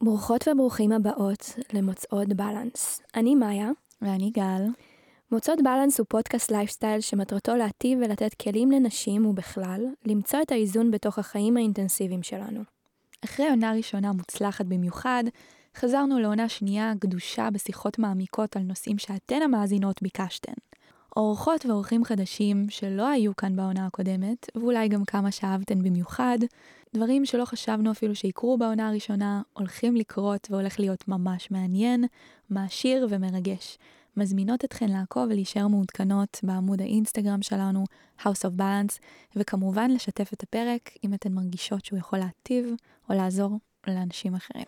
ברוכות וברוכים הבאות למוצאות בלנס. אני מאיה. ואני גל. מוצאות בלנס הוא פודקאסט לייפסטייל שמטרתו להטיב ולתת כלים לנשים ובכלל, למצוא את האיזון בתוך החיים האינטנסיביים שלנו. אחרי עונה ראשונה מוצלחת במיוחד, חזרנו לעונה שנייה גדושה בשיחות מעמיקות על נושאים שאתן המאזינות ביקשתן. אורחות ואורחים חדשים שלא היו כאן בעונה הקודמת, ואולי גם כמה שאהבתן במיוחד, דברים שלא חשבנו אפילו שיקרו בעונה הראשונה, הולכים לקרות והולך להיות ממש מעניין, מעשיר ומרגש. מזמינות אתכן לעקוב ולהישאר מעודכנות בעמוד האינסטגרם שלנו, House of Balance, וכמובן לשתף את הפרק אם אתן מרגישות שהוא יכול להטיב או לעזור לאנשים אחרים.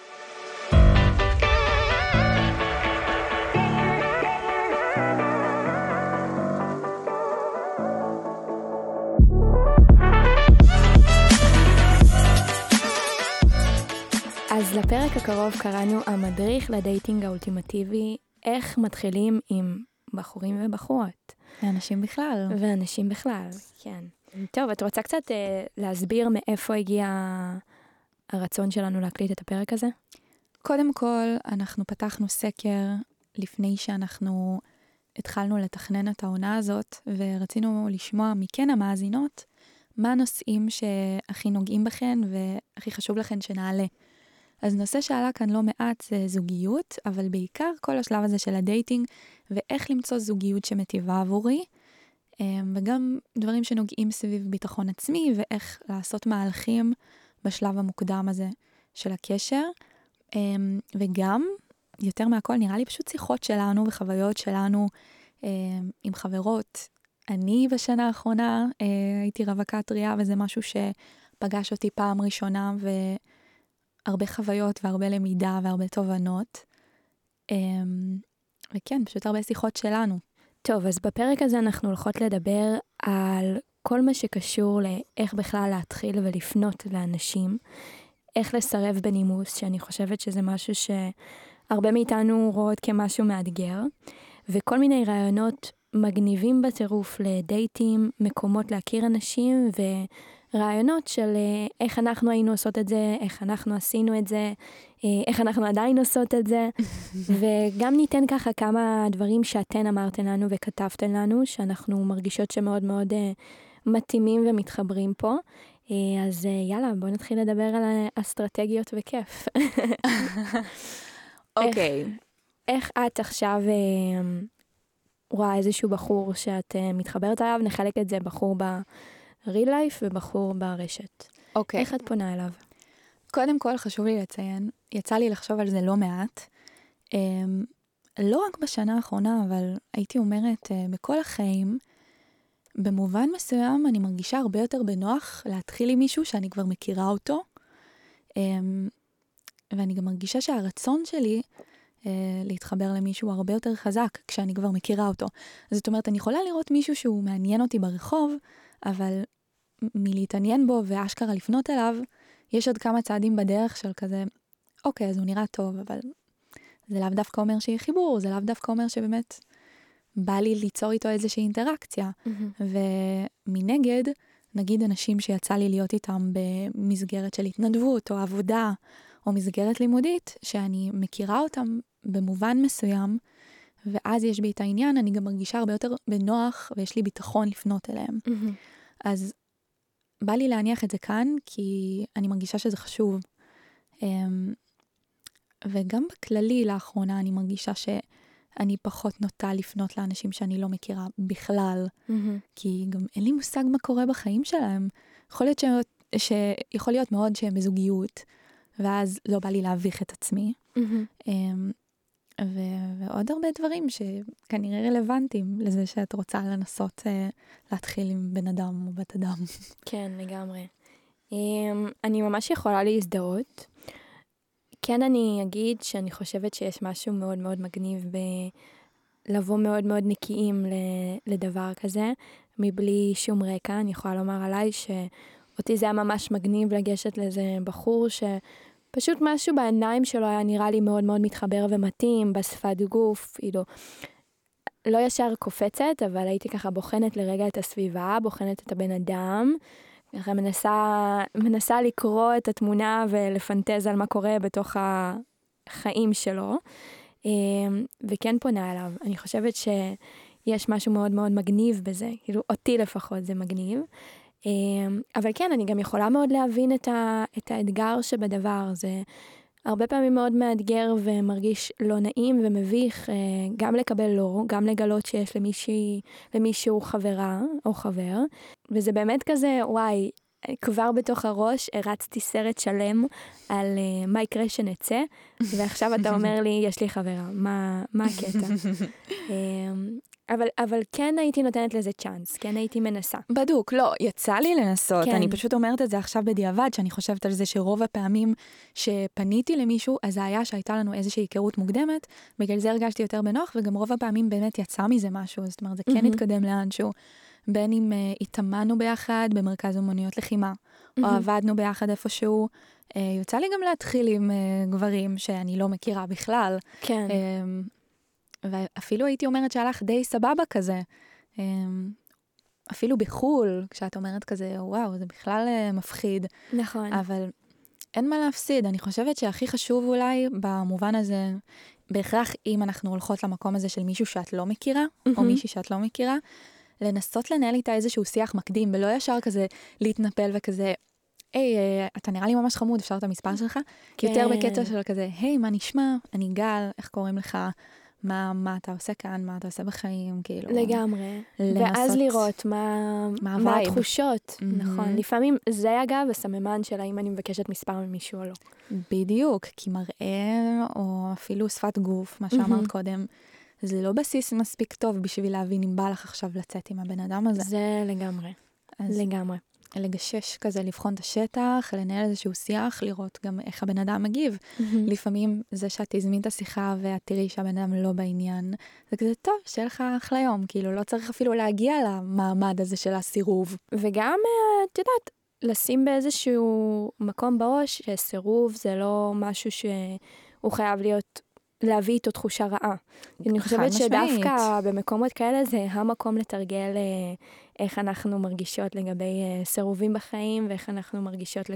אז לפרק הקרוב קראנו המדריך לדייטינג האולטימטיבי, איך מתחילים עם בחורים ובחורות. ואנשים בכלל. ואנשים בכלל, כן. טוב, את רוצה קצת להסביר מאיפה הגיע הרצון שלנו להקליט את הפרק הזה? קודם כל, אנחנו פתחנו סקר לפני שאנחנו התחלנו לתכנן את העונה הזאת, ורצינו לשמוע מכן המאזינות, מה הנושאים שהכי נוגעים בכן והכי חשוב לכן שנעלה. אז נושא שעלה כאן לא מעט זה זוגיות, אבל בעיקר כל השלב הזה של הדייטינג, ואיך למצוא זוגיות שמטיבה עבורי, וגם דברים שנוגעים סביב ביטחון עצמי, ואיך לעשות מהלכים בשלב המוקדם הזה של הקשר, וגם, יותר מהכל, נראה לי פשוט שיחות שלנו וחוויות שלנו עם חברות. אני בשנה האחרונה הייתי רווקה טריה, וזה משהו שפגש אותי פעם ראשונה, הרבה חוויות והרבה למידה והרבה תובנות. וכן, פשוט הרבה שיחות שלנו. טוב, אז בפרק הזה אנחנו הולכות לדבר על כל מה שקשור לאיך בכלל להתחיל ולפנות לאנשים, איך לסרב בנימוס, שאני חושבת שזה משהו שהרבה מאיתנו רואות כמשהו מאתגר, וכל מיני רעיונות מגניבים בטירוף לדייטים, מקומות להכיר אנשים רעיונות של איך אנחנו היינו עושות את זה, איך אנחנו עשינו את זה, איך אנחנו עדיין עושות את זה, וגם ניתן ככה כמה דברים שאתן אמרתן לנו וכתבתן לנו, שאנחנו מרגישות שמאוד מאוד מתאימים ומתחברים פה. אז יאללה, בואו נתחיל לדבר על אסטרטגיות וכיף. אוקיי. איך את עכשיו רואה איזשהו בחור שאת מתחברת עליו, נחלק את זה בחור ריל לייף ובחור ברשת. אוקיי. איך את פונה אליו? קודם כל חשוב לי לציין, יצא לי לחשוב על זה לא מעט, לא רק בשנה האחרונה, אבל הייתי אומרת, בכל החיים, במובן מסוים אני מרגישה הרבה יותר בנוח להתחיל עם מישהו שאני כבר מכירה אותו, ואני גם מרגישה שהרצון שלי להתחבר למישהו הרבה יותר חזק כשאני כבר מכירה אותו. זאת אומרת, אני יכולה לראות מישהו שהוא מעניין אותי ברחוב, אבל מלהתעניין בו ואשכרה לפנות אליו, יש עוד כמה צעדים בדרך של כזה, אוקיי, אז הוא נראה טוב, אבל זה לאו דווקא אומר שיהיה חיבור, זה לאו דווקא אומר שבאמת בא לי ליצור איתו איזושהי אינטראקציה. ומנגד, נגיד אנשים שיצא לי להיות איתם במסגרת של התנדבות או עבודה, או מסגרת לימודית, שאני מכירה אותם במובן מסוים, ואז יש בי את העניין, אני גם מרגישה הרבה יותר בנוח, ויש לי ביטחון לפנות אליהם. אז בא לי להניח את זה כאן, כי אני מרגישה שזה חשוב. וגם בכללי לאחרונה אני מרגישה שאני פחות נוטה לפנות לאנשים שאני לא מכירה בכלל, כי גם אין לי מושג מה קורה בחיים שלהם. יכול להיות מאוד שהם בזוגיות, ואז לא בא לי להביך את עצמי. ועוד הרבה דברים שכנראה רלוונטיים לזה שאת רוצה לנסות להתחיל עם בן אדם או בת אדם. כן, לגמרי. אני ממש יכולה להזדהות. כן, אני אגיד שאני חושבת שיש משהו מאוד מאוד מגניב לבוא מאוד מאוד נקיים לדבר כזה, מבלי שום רקע. אני יכולה לומר עליי שאותי זה היה ממש מגניב לגשת לאיזה בחור פשוט משהו בעיניים שלו היה נראה לי מאוד מאוד מתחבר ומתאים, בשפת גוף, לא ישר קופצת, אבל הייתי ככה בוחנת לרגע את הסביבה, בוחנת את הבן אדם, ככה מנסה לקרוא את התמונה ולפנטז על מה קורה בתוך החיים שלו, וכן פונה אליו. אני חושבת שיש משהו מאוד מאוד מגניב בזה, כאילו אותי לפחות זה מגניב. אבל כן, אני גם יכולה מאוד להבין את האתגר שבדבר. זה הרבה פעמים מאוד מאתגר ומרגיש לא נעים ומביך, גם לקבל לא, גם לגלות שיש למישהו חברה או חבר. וזה באמת כזה, וואי, כבר בתוך הראש הרצתי סרט שלם על מה יקרה שנצא, ועכשיו אתה אומר לי, יש לי חברה, מה הקטע? אבל כן הייתי נותנת לזה צ'אנס, כן הייתי מנסה. בדוק, לא, יצא לי לנסות, כן. אני פשוט אומרת את זה עכשיו בדיעבד, שאני חושבת על זה שרוב הפעמים שפניתי למישהו, אז זה היה שהייתה לנו איזושהי היכרות מוקדמת, בגלל זה הרגשתי יותר בנוח, וגם רוב הפעמים באמת יצא מזה משהו, זאת אומרת, זה כן התקדם לאנשהו, בין אם התאמנו ביחד במרכז אומנויות לחימה, או עבדנו ביחד איפשהו, יוצא לי גם להתחיל עם גברים שאני לא מכירה בכלל. כן. ואפילו הייתי אומרת שהלך די סבבה כזה. אפילו בחול, כשאת אומרת כזה, וואו, זה בכלל מפחיד. נכון. אבל אין מה להפסיד. אני חושבת שהכי חשוב אולי במובן הזה, בהכרח אם אנחנו הולכות למקום הזה של מישהו שאת לא מכירה, או מישהי שאת לא מכירה, לנסות לנהל איתה איזשהו שיח מקדים, ולא ישר כזה להתנפל וכזה, היי, אתה נראה לי ממש חמוד, אפשר את המספר שלך? כן. יותר בקטע של כזה, היי, מה נשמע? אני גל, איך קוראים לך? מה אתה עושה כאן, מה אתה עושה בחיים, כאילו. לגמרי. לנסות... ואז לראות מה התחושות. נכון. לפעמים זה אגב הסממן של האם אני מבקשת מספר ממישהו או לא. בדיוק, כי מראה, או אפילו שפת גוף, מה שאמרת קודם, זה לא בסיס מספיק טוב בשביל להבין אם בא לך עכשיו לצאת עם הבן אדם הזה. זה לגמרי. לגמרי. לגשש כזה, לבחון את השטח, לנהל איזשהו שיח, לראות גם איך הבן אדם מגיב. לפעמים זה שאת תזמין את השיחה ואת תראי שהבן אדם לא בעניין, זה כזה טוב, שיהיה לך אחלה יום, כאילו לא צריך אפילו להגיע למעמד הזה של הסירוב. וגם, את יודעת, לשים באיזשהו מקום בראש, שסירוב זה לא משהו שהוא חייב להביא איתו תחושה רעה. אני חושבת שדווקא במקומות כאלה זה המקום לתרגל איך אנחנו מרגישות לגבי סירובים בחיים, ואיך אנחנו מרגישות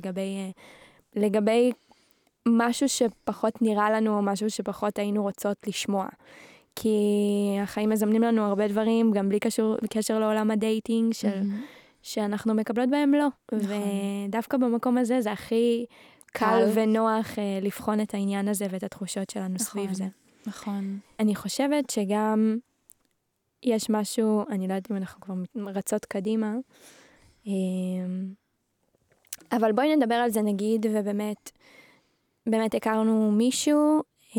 לגבי משהו שפחות נראה לנו, או משהו שפחות היינו רוצות לשמוע. כי החיים מזמנים לנו הרבה דברים, גם בלי קשר לעולם הדייטינג, שאנחנו מקבלות בהם לא. ודווקא במקום הזה זה הכי קל ונוח לבחון את העניין הזה ואת התחושות שלנו סביב זה. נכון. אני חושבת שגם יש משהו, אני לא יודעת אם אנחנו כבר רצות קדימה, אבל בואי נדבר על זה נגיד, ובאמת הכרנו מישהו,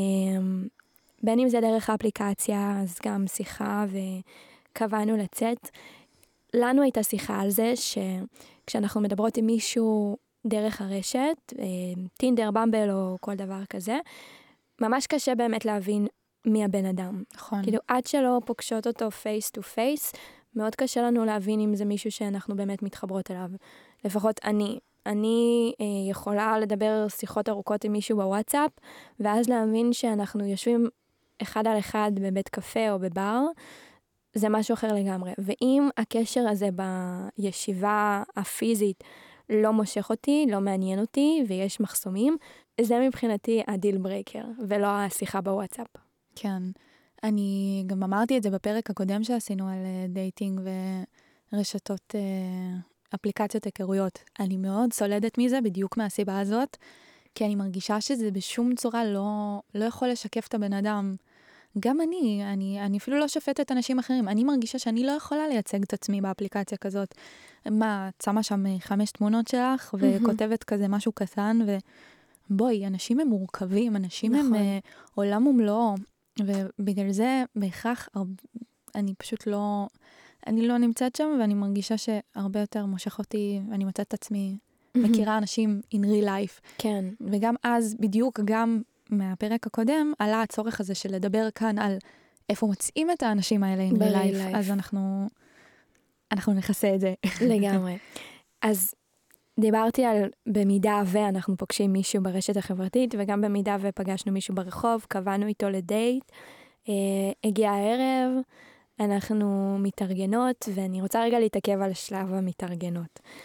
בין אם זה דרך האפליקציה, אז גם שיחה וקבענו לצאת. לנו הייתה שיחה על זה שכשאנחנו מדברות עם מישהו דרך הרשת, טינדר, במבל או כל דבר כזה, ממש קשה באמת להבין מי הבן אדם. נכון. כאילו, עד שלא פוגשות אותו פייס טו פייס, מאוד קשה לנו להבין אם זה מישהו שאנחנו באמת מתחברות אליו. לפחות אני יכולה לדבר שיחות ארוכות עם מישהו בוואטסאפ, ואז להבין שאנחנו יושבים אחד על אחד בבית קפה או בבר, זה משהו אחר לגמרי. ואם הקשר הזה בישיבה הפיזית לא מושך אותי, לא מעניין אותי, ויש מחסומים, זה מבחינתי הדיל ברייקר, ולא השיחה בוואטסאפ. כן. אני גם אמרתי את זה בפרק הקודם שעשינו על דייטינג ורשתות, אפליקציות היכרויות. אני מאוד סולדת מזה בדיוק מהסיבה הזאת, כי אני מרגישה שזה בשום צורה לא יכול לשקף את הבן אדם. גם אני אפילו לא שופטת אנשים אחרים. אני מרגישה שאני לא יכולה לייצג את עצמי באפליקציה כזאת. מה, צמה שם 5 תמונות שלך, וכותבת כזה משהו קטן, ובואי, אנשים הם מורכבים, אנשים הם עולם ומלואו, ובגלל זה בהכרח אני פשוט אני לא נמצאת שם, ואני מרגישה שהרבה יותר מושך אותי, אני מצאת את עצמי, מכירה אנשים in real life. כן. וגם אז, בדיוק גם מהפרק הקודם, עלה הצורך הזה של לדבר כאן על איפה מוצאים את האנשים האלה in real life. אז אנחנו נכסה את זה. לגמרי. אז דיברתי על במידה ואנחנו פוגשים מישהו ברשת החברתית, וגם במידה ופגשנו מישהו ברחוב, קבענו איתו לדייט, הגיע הערב, אנחנו מתארגנות, ואני רוצה רגע להתעכב על שלב המתארגנות.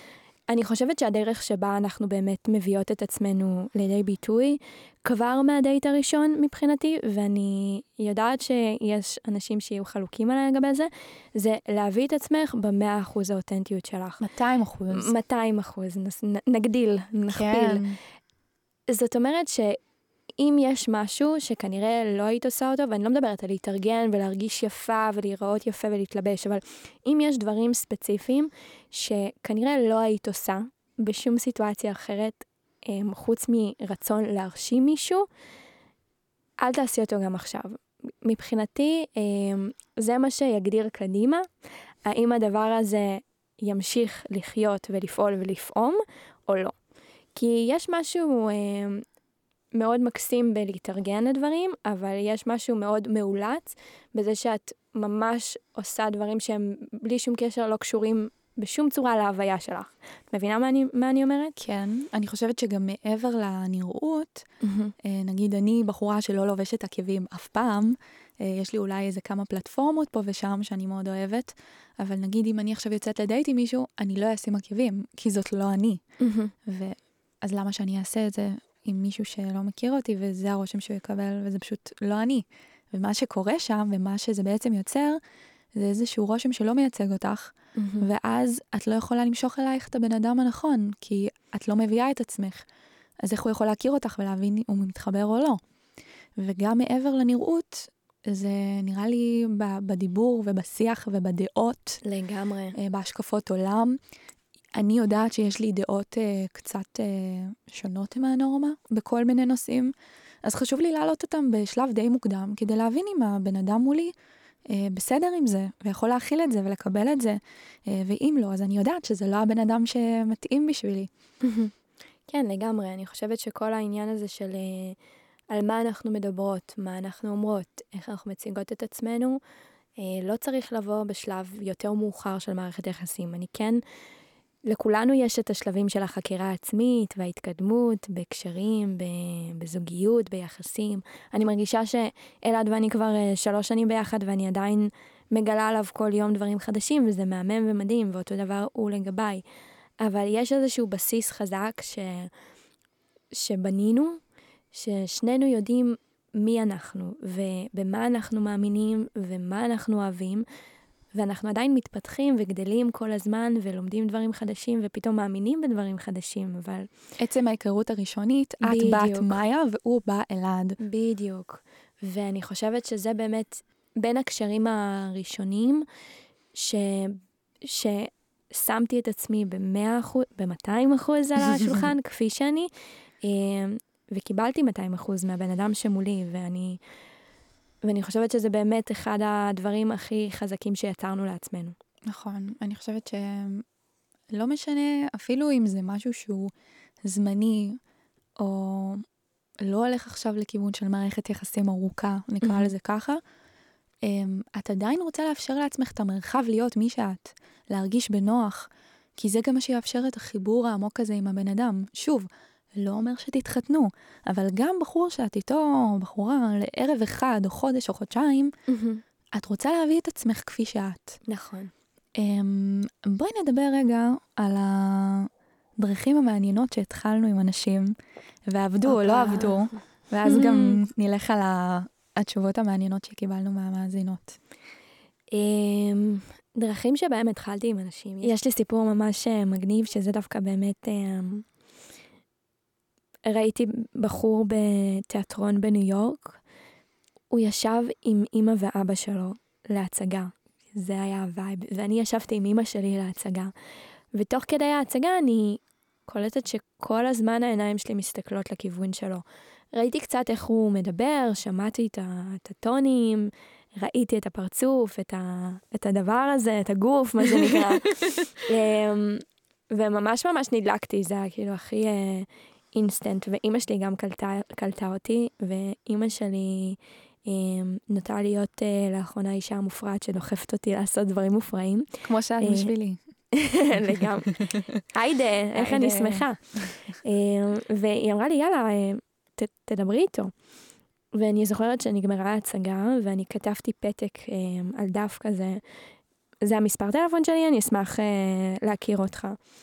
אני חושבת שהדרך שבה אנחנו באמת מביאות את עצמנו לידי ביטוי, כבר מהדייט הראשון מבחינתי, ואני יודעת שיש אנשים שיהיו חלוקים עליי לגבי זה, זה להביא את עצמך ב100% האותנטיות שלך. 200%. 200%, נגדיל, נכפיל. כן. זאת אומרת שאם יש משהו שכנראה לא היית עושה אותו, ואני לא מדברת על להתארגן ולהרגיש יפה ולהיראות יפה ולהתלבש, אבל אם יש דברים ספציפיים שכנראה לא היית עושה בשום סיטואציה אחרת, חוץ מרצון להרשים מישהו, אל תעשי אותו גם עכשיו. מבחינתי, זה מה שיגדיר קדימה, האם הדבר הזה ימשיך לחיות ולפעול ולפעום, או לא. כי יש משהו מאוד מקסים בלהתארגן לדברים, אבל יש משהו מאוד מאולץ בזה שאת ממש עושה דברים שהם בלי שום קשר לא קשורים בשום צורה להוויה שלך. את מבינה מה אני אומרת? כן, אני חושבת שגם מעבר לנראות, נגיד אני בחורה שלא לובשת עקבים אף פעם, יש לי אולי איזה כמה פלטפורמות פה ושם שאני מאוד אוהבת, אבל נגיד אם אני עכשיו יוצאת לדייט עם מישהו, אני לא אשים עקבים, כי זאת לא אני. אז למה שאני אעשה את זה עם מישהו שלא מכיר אותי, וזה הרושם שהוא יקבל, וזה פשוט לא אני. ומה שקורה שם, ומה שזה בעצם יוצר, זה איזשהו רושם שלא מייצג אותך, ואז את לא יכולה למשוך אלייך את הבן אדם הנכון, כי את לא מביאה את עצמך. אז איך הוא יכול להכיר אותך ולהבין אם הוא מתחבר או לא? וגם מעבר לנראות, זה נראה לי בדיבור ובשיח ובדעות. לגמרי. בהשקפות עולם. אני יודעת שיש לי דעות קצת שונות מהנורמה בכל מיני נושאים, אז חשוב לי להעלות אותם בשלב די מוקדם, כדי להבין אם הבן אדם מולי בסדר עם זה, ויכול להכיל את זה ולקבל את זה, ואם לא, אז אני יודעת שזה לא הבן אדם שמתאים בשבילי. כן, לגמרי. אני חושבת שכל העניין הזה של על מה אנחנו מדברות, מה אנחנו אומרות, איך אנחנו מציגות את עצמנו, לא צריך לבוא בשלב יותר מאוחר של מערכת יחסים. אני כן, לכולנו יש את השלבים של החקירה העצמית וההתקדמות בקשרים, בזוגיות, ביחסים. אני מרגישה שאלעד ואני כבר 3 שנים ביחד, ואני עדיין מגלה עליו כל יום דברים חדשים, וזה מהמם ומדהים, ואותו דבר הוא לגביי. אבל יש איזשהו בסיס חזק שבנינו, ששנינו יודעים מי אנחנו, ובמה אנחנו מאמינים, ומה אנחנו אוהבים, ואנחנו עדיין מתפתחים וגדלים כל הזמן, ולומדים דברים חדשים, ופתאום מאמינים בדברים חדשים, אבל... עצם ההיכרות הראשונית, את בת מאיה, והוא בא אלעד. בדיוק. ואני חושבת שזה באמת בין הקשרים הראשונים, ששמתי את עצמי ב100%, ב200% על השולחן, כפי שאני, וקיבלתי 200% מהבן אדם שמולי, ואני חושבת שזה באמת אחד הדברים הכי חזקים שיצרנו לעצמנו. נכון, אני חושבת שלא משנה, אפילו אם זה משהו שהוא זמני, או לא הולך עכשיו לכיוון של מערכת יחסים ארוכה, נקרא לזה ככה, את עדיין רוצה לאפשר לעצמך את המרחב להיות מי שאת, להרגיש בנוח, כי זה גם מה שיאפשר את החיבור העמוק הזה עם הבן אדם. שוב, לא אומר שתתחתנו, אבל גם בחור שאת איתו, בחורה, לערב אחד, או חודש, או חודשיים, את רוצה להביא את עצמך כפי שאת. נכון. בואי נדבר רגע על הדרכים המעניינות שהתחלנו עם אנשים, ועבדו או לא עבדו, ואז גם נלך על התשובות המעניינות שקיבלנו מהמאזינות. דרכים שבהם התחלתי עם אנשים. יש לי סיפור ממש מגניב, שזה דווקא באמת... ראיתי בחור בתיאטרון בניו יורק, הוא ישב עם אמא ואבא שלו להצגה. זה היה הווייב. ואני ישבתי עם אמא שלי להצגה. ותוך כדי ההצגה אני קולטת שכל הזמן העיניים שלי מסתכלות לכיוון שלו. ראיתי קצת איך הוא מדבר, שמעתי את הטונים, ראיתי את הפרצוף, את הדבר הזה, את הגוף, מה שנקרא. וממש ממש נדלקתי, זה היה כאילו הכי אינסטנט, ואימא שלי גם קלטה אותי, ואימא שלי נוטה להיות לאחרונה אישה המופרעת שדוחפת אותי לעשות דברים מופרעים. כמו שאת בשבילי. לגמרי. היידה, איך אני שמחה. והיא אמרה לי, יאללה, תדברי איתו. ואני זוכרת שנגמרה ההצגה, ואני כתבתי פתק על דף כזה, זה המספר טלפון שלי, אני אשמח להכיר אותך.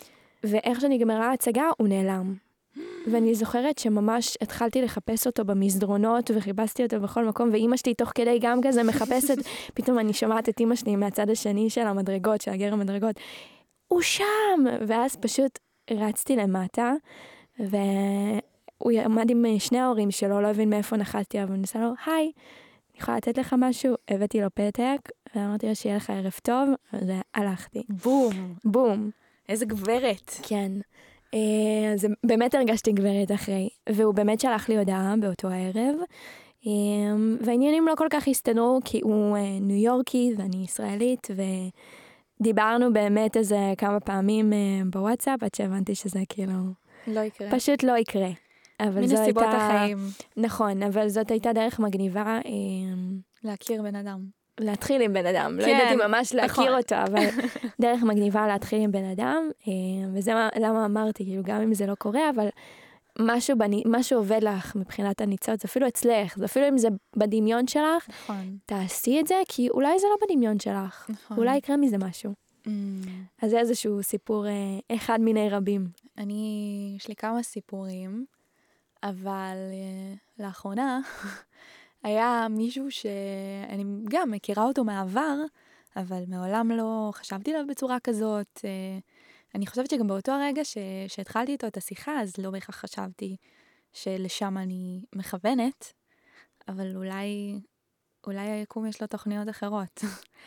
ואיך שנגמרה ההצגה, הוא נעלם. ואני זוכרת שממש התחלתי לחפש אותו במסדרונות, וחיפשתי אותו בכל מקום, ואימא שלי תוך כדי גם כזה מחפשת, פתאום אני שומעת את אימא שלי מהצד השני של המדרגות, של הגר המדרגות, הוא שם! ואז פשוט רצתי למטה, והוא עמד עם שני ההורים שלו, לא הבין מאיפה נחתתי, אבל הוא ניסה לו, היי, אני יכולה לתת לך משהו? הבאתי לו פתק, ואמרתי לו שיהיה לך ערב טוב, והלכתי. בום. בום. איזה גברת. כן. אז באמת הרגשתי גברת אחרי, והוא באמת שלח לי הודעה באותו הערב, והעניינים לא כל כך הסתדרו, כי הוא ניו יורקי ואני ישראלית, ודיברנו באמת איזה כמה פעמים בוואטסאפ, עד שהבנתי שזה כאילו לא יקרה. פשוט לא יקרה. מנסיבות החיים. נכון, אבל זאת הייתה דרך מגניבה. להכיר בן אדם. להתחיל עם בן אדם. כן, לא ידעתי ממש להכיר נכון. אותו, אבל דרך מגניבה להתחיל עם בן אדם, וזה למה אמרתי, כאילו גם אם זה לא קורה, אבל משהו עובד לך מבחינת הניצות, זה אפילו אצלך, זה אפילו אם זה בדמיון שלך, נכון. תעשי את זה, כי אולי זה לא בדמיון שלך, נכון. אולי יקרה מזה משהו. אז זה איזשהו סיפור אחד מיני רבים. יש לי כמה סיפורים, אבל לאחרונה היה מישהו שאני גם מכירה אותו מהעבר, אבל מעולם לא חשבתי עליו בצורה כזאת. אני חושבת שגם באותו הרגע שהתחלתי איתו את השיחה, אז לא בהכרח חשבתי שלשם אני מכוונת, אבל אולי היקום יש לו תוכניות אחרות.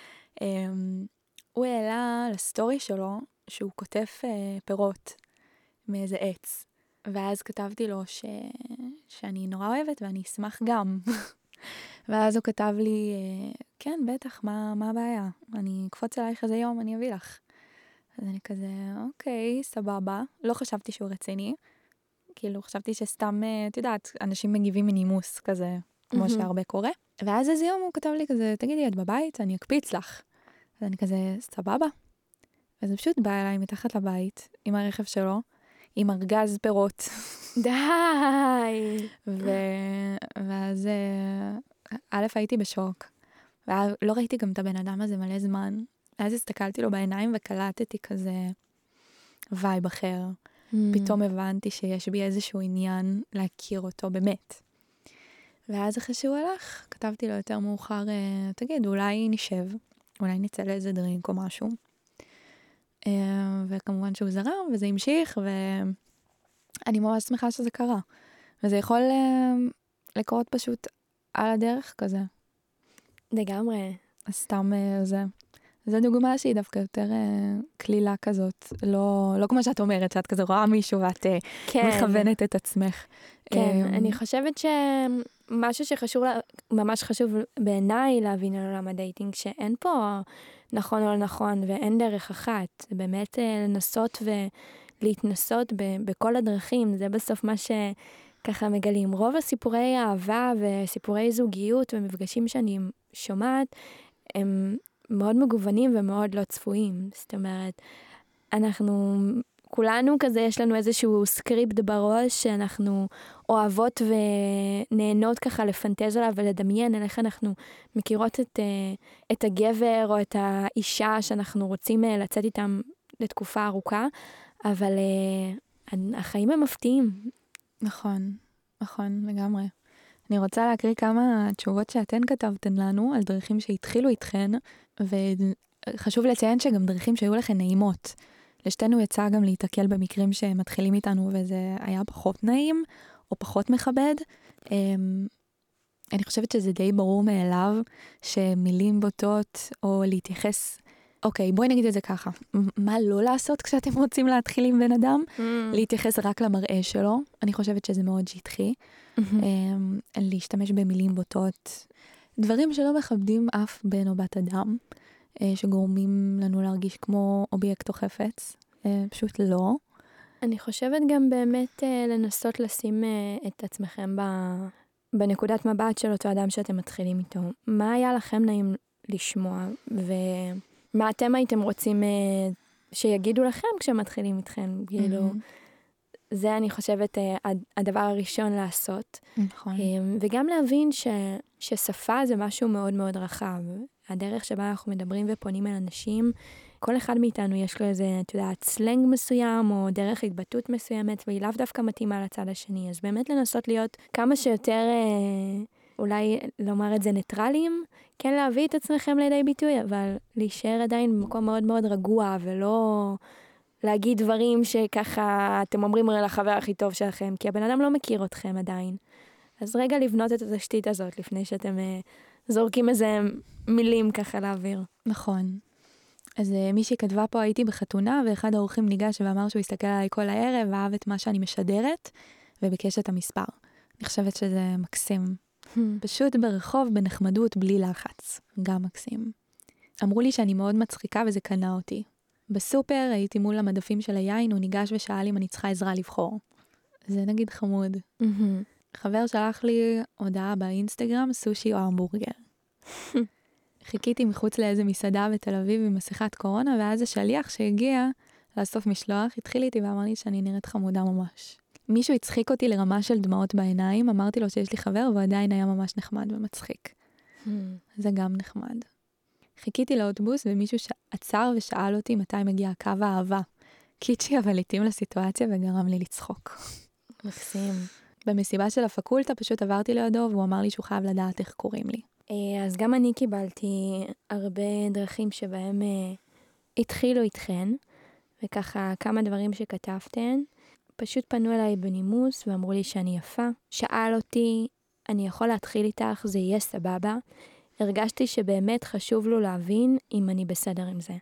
הוא העלה לסטורי שלו שהוא כותף פירות מאיזה עץ, ואז כתבתי לו שאני נורא אוהבת ואני אשמח גם. ואז הוא כתב לי, כן, בטח, מה הבעיה? אני אקפוץ אלייך איזה יום, אני אביא לך. אז אני כזה, אוקיי, סבבה. לא חשבתי שהוא רציני. כאילו, חשבתי שסתם, את יודעת, אנשים מגיבים מנימוס כזה, כמו שהרבה קורה. ואז איזה יום הוא כתב לי כזה, תגידי, את בבית? אני אקפיץ לך. אז אני כזה, סבבה. וזה פשוט בא אליי מתחת לבית, עם הרכב שלו, עם ארגז פירות. די! ואז א', הייתי בשוק. ולא ראיתי גם את הבן אדם הזה מלא זמן. אז הסתכלתי לו בעיניים וקלטתי כזה וייב אחר. פתאום הבנתי שיש בי איזשהו עניין להכיר אותו באמת. ואז אחרי שהוא הלך, כתבתי לו יותר מאוחר, תגיד, אולי נשב, אולי נצא לאיזה דרינק או משהו. וכמובן שהוא זרם, וזה המשיך, ואני ממש שמחה שזה קרה. וזה יכול לקרות פשוט על הדרך כזה. לגמרי. אז סתם זה דוגמה שהיא דווקא יותר כלילה כזאת. לא כמו שאת אומרת, שאת כזה רואה מישהו ואת מכוונת את עצמך. כן, אני חושבת שמשהו שחשוב, ממש חשוב בעיניי להבין על עולם הדייטינג, שאין פה נכון או לא נכון, ואין דרך אחת. זה באמת לנסות ולהתנסות בכל הדרכים. זה בסוף מה שככה מגלים. רוב הסיפורי אהבה וסיפורי זוגיות ומפגשים שאני שומעת, הם מאוד מגוונים ומאוד לא צפויים. זאת אומרת, כולנו כזה, יש לנו איזשהו סקריפט בראש שאנחנו אוהבות ונהנות ככה לפנטז עליו ולדמיין על איך אנחנו מכירות את הגבר או את האישה שאנחנו רוצים לצאת איתם לתקופה ארוכה, אבל החיים הם מפתיעים. נכון, נכון, לגמרי. אני רוצה להקריא כמה תשובות שאתן כתבתן לנו על דרכים שהתחילו איתכן, וחשוב לציין שגם דרכים שהיו לכן נעימות. לשתינו יצא גם להתקל במקרים שמתחילים איתנו, וזה היה פחות נעים, או פחות מכבד. אני חושבת שזה די ברור מאליו, שמילים בוטות, או להתייחס, אוקיי, בואי נגיד את זה ככה, מה לא לעשות כשאתם רוצים להתחיל עם בן אדם? להתייחס רק למראה שלו, אני חושבת שזה מאוד שטחי. להשתמש במילים בוטות, דברים שלא מכבדים אף בן או בת אדם, שגורמים לנו להרגיש כמו אובייקט או חפץ, פשוט לא. אני חושבת גם באמת לנסות לשים את עצמכם בנקודת מבט של אותו אדם שאתם מתחילים איתו. מה היה לכם נעים לשמוע, ומה אתם הייתם רוצים שיגידו לכם כשמתחילים איתכם, כאילו. זה אני חושבת הדבר הראשון לעשות. נכון. וגם להבין ששפה זה משהו מאוד מאוד רחב. הדרך שבה אנחנו מדברים ופונים אל אנשים, כל אחד מאיתנו יש לו איזה, אתה יודע, סלנג מסוים, או דרך התבטאות מסוימת, והיא לאו דווקא מתאימה לצד השני. אז באמת לנסות להיות כמה שיותר, אולי לומר את זה ניטרליים, כן להביא את עצמכם לידי ביטוי, אבל להישאר עדיין במקום מאוד מאוד רגוע, ולא להגיד דברים שככה אתם אומרים לחבר הכי טוב שלכם, כי הבן אדם לא מכיר אתכם עדיין. אז רגע לבנות את התשתית הזאת, לפני שאתם זורקים איזה מילים ככה לאוויר. נכון. אז מישהי כתבה פה, הייתי בחתונה, ואחד האורחים ניגש ואמר שהוא הסתכל עליי כל הערב, ואהב את מה שאני משדרת, וביקש את המספר. אני חושבת שזה מקסים. פשוט ברחוב, בנחמדות, בלי לחץ. גם מקסים. אמרו לי שאני מאוד מצחיקה וזה קנה אותי. בסופר הייתי מול המדפים של היין, הוא ניגש ושאל אם אני צריכה עזרה לבחור. זה נגיד חמוד. חבר שלח לי הודעה באינסטגרם, סושי או המבורגר. חיכיתי מחוץ לאיזה מסעדה בתל אביב עם מסכת קורונה, ואז השליח שהגיע לאסוף משלוח, התחיל איתי ואמר לי שאני נראית חמודה ממש. מישהו הצחיק אותי לרמה של דמעות בעיניים, אמרתי לו שיש לי חבר, והוא עדיין היה ממש נחמד ומצחיק. זה גם נחמד. חיכיתי לאוטובוס, ומישהו עצר ושאל אותי מתי מגיע קו האהבה. קיצ'י אבל התאים לסיטואציה וגרם לי לצחוק. מקסים. במסיבה של הפקולטה פשוט עברתי לידו, והוא אמר לי שהוא חייב לדעת איך קוראים לי. אז גם אני קיבלתי הרבה דרכים שבהם התחילו איתכן, וככה כמה דברים שכתבתן, פשוט פנו אליי בנימוס ואמרו לי שאני יפה. שאל אותי, אני יכול להתחיל איתך, זה יהיה סבבה. הרגשתי שבאמת חשוב לו להבין אם אני בסדר עם זה.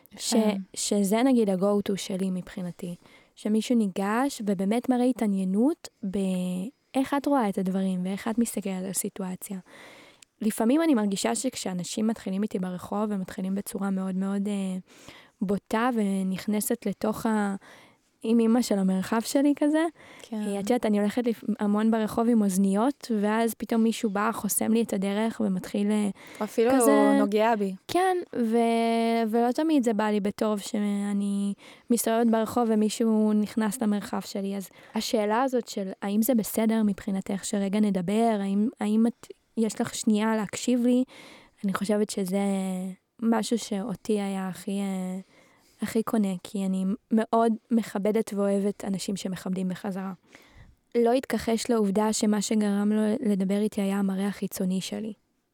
שזה נגיד ה-go-to שלי מבחינתי. שמישהו ניגש ובאמת מראה התעניינות באיך את רואה את הדברים ואיך את מסתכלת על הסיטואציה. לפעמים אני מרגישה שכשאנשים מתחילים איתי ברחוב, הם מתחילים בצורה מאוד מאוד בוטה ונכנסת לתוך עם אמא של המרחב שלי כזה. כן. את יודעת, אני הולכת המון ברחוב עם אוזניות, ואז פתאום מישהו בא, חוסם לי את הדרך ומתחיל אפילו כזה... נוגע בי. כן, ולא תמיד זה בא לי בטוב שאני מסתובבת ברחוב ומישהו נכנס למרחב שלי. אז השאלה הזאת של האם זה בסדר מבחינתך שרגע נדבר, האם יש לך שנייה להקשיב לי, אני חושבת שזה משהו שאותי היה הכי קונה, כי אני מאוד מכבדת ואוהבת אנשים שמכבדים בחזרה. לא התכחש לעובדה שמה שגרם לו לדבר איתי היה המראה החיצוני שלי.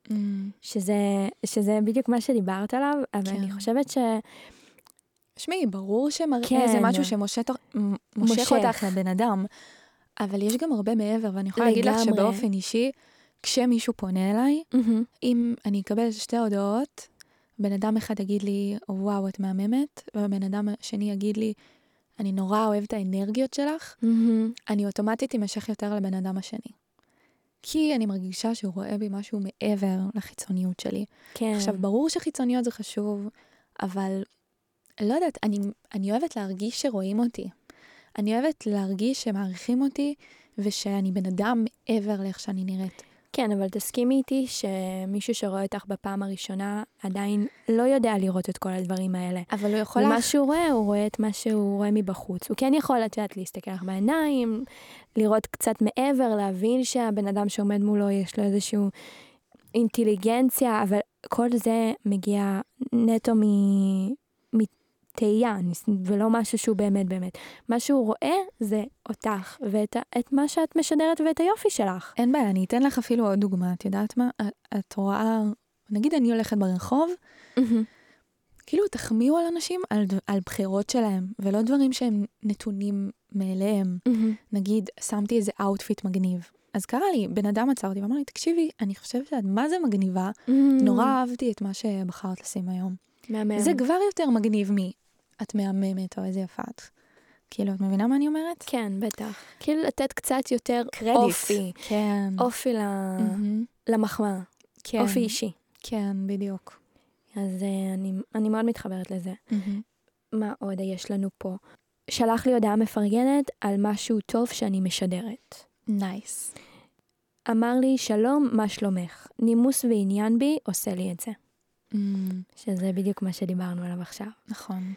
שזה בדיוק מה שדיברת עליו, אבל כן. אני חושבת שמי, ברור שמראה כן. זה משהו שמושך אותך לבן אדם, אבל יש גם הרבה מעבר, ואני יכולה להגיד לך שבאופן אישי, כשמישהו פונה אליי, אם אני אקבל 2 הודעות, בן אדם אחד יגיד לי, וואו, את מהממת, ובן אדם שני יגיד לי, אני נורא אוהב את האנרגיות שלך, אני אוטומטית אמשך יותר לבן אדם השני. כי אני מרגישה שהוא רואה בי משהו מעבר לחיצוניות שלי. כן. עכשיו, ברור שחיצוניות זה חשוב, אבל לא יודעת, אני אוהבת להרגיש שרואים אותי. אני אוהבת להרגיש שמעריכים אותי, ושאני בן אדם מעבר לאיך שאני נראית. כן, אבל תסכימי איתי שמישהו שרואה אותך בפעם הראשונה עדיין לא יודע לראות את כל הדברים האלה. אבל הוא יכול ומה שהוא רואה, הוא רואה את מה שהוא רואה מבחוץ. הוא כן יכול לתת להסתכל לך בעיניים, לראות קצת מעבר, להבין שהבן אדם שעומד מולו יש לו איזושהי אינטליגנציה, אבל כל זה מגיע נטו מתהייה, ולא משהו שהוא באמת באמת. מה שהוא רואה זה אותך, ואת מה שאת משדרת ואת היופי שלך. אין בעיה, אני אתן לך אפילו עוד דוגמה, את יודעת מה? את רואה, נגיד אני הולכת ברחוב, כאילו תחמיאו על אנשים על בחירות שלהם, ולא דברים שהם נתונים מאליהם. נגיד, שמתי איזה אאוטפיט מגניב. אז קרה לי, בן אדם עצר אותי ואמר לי, תקשיבי, אני חושבת שאת מה זה מגניבה, נורא אהבתי את מה שבחרת לשים היום. מהמם. זה כבר יותר מגניב את מהממת או איזה יפה את. כאילו, את מבינה מה אני אומרת? כן, בטח. כאילו לתת קצת יותר קרדיט. אופי. כן. אופי למחמאה. כן. אופי אישי. כן, בדיוק. אז אני מאוד מתחברת לזה. מה עוד יש לנו פה? שלח לי הודעה מפרגנת על משהו טוב שאני משדרת. נייס. אמר לי, שלום, מה שלומך? נימוס ועניין בי עושה לי את זה. שזה בדיוק מה שדיברנו עליו עכשיו. נכון.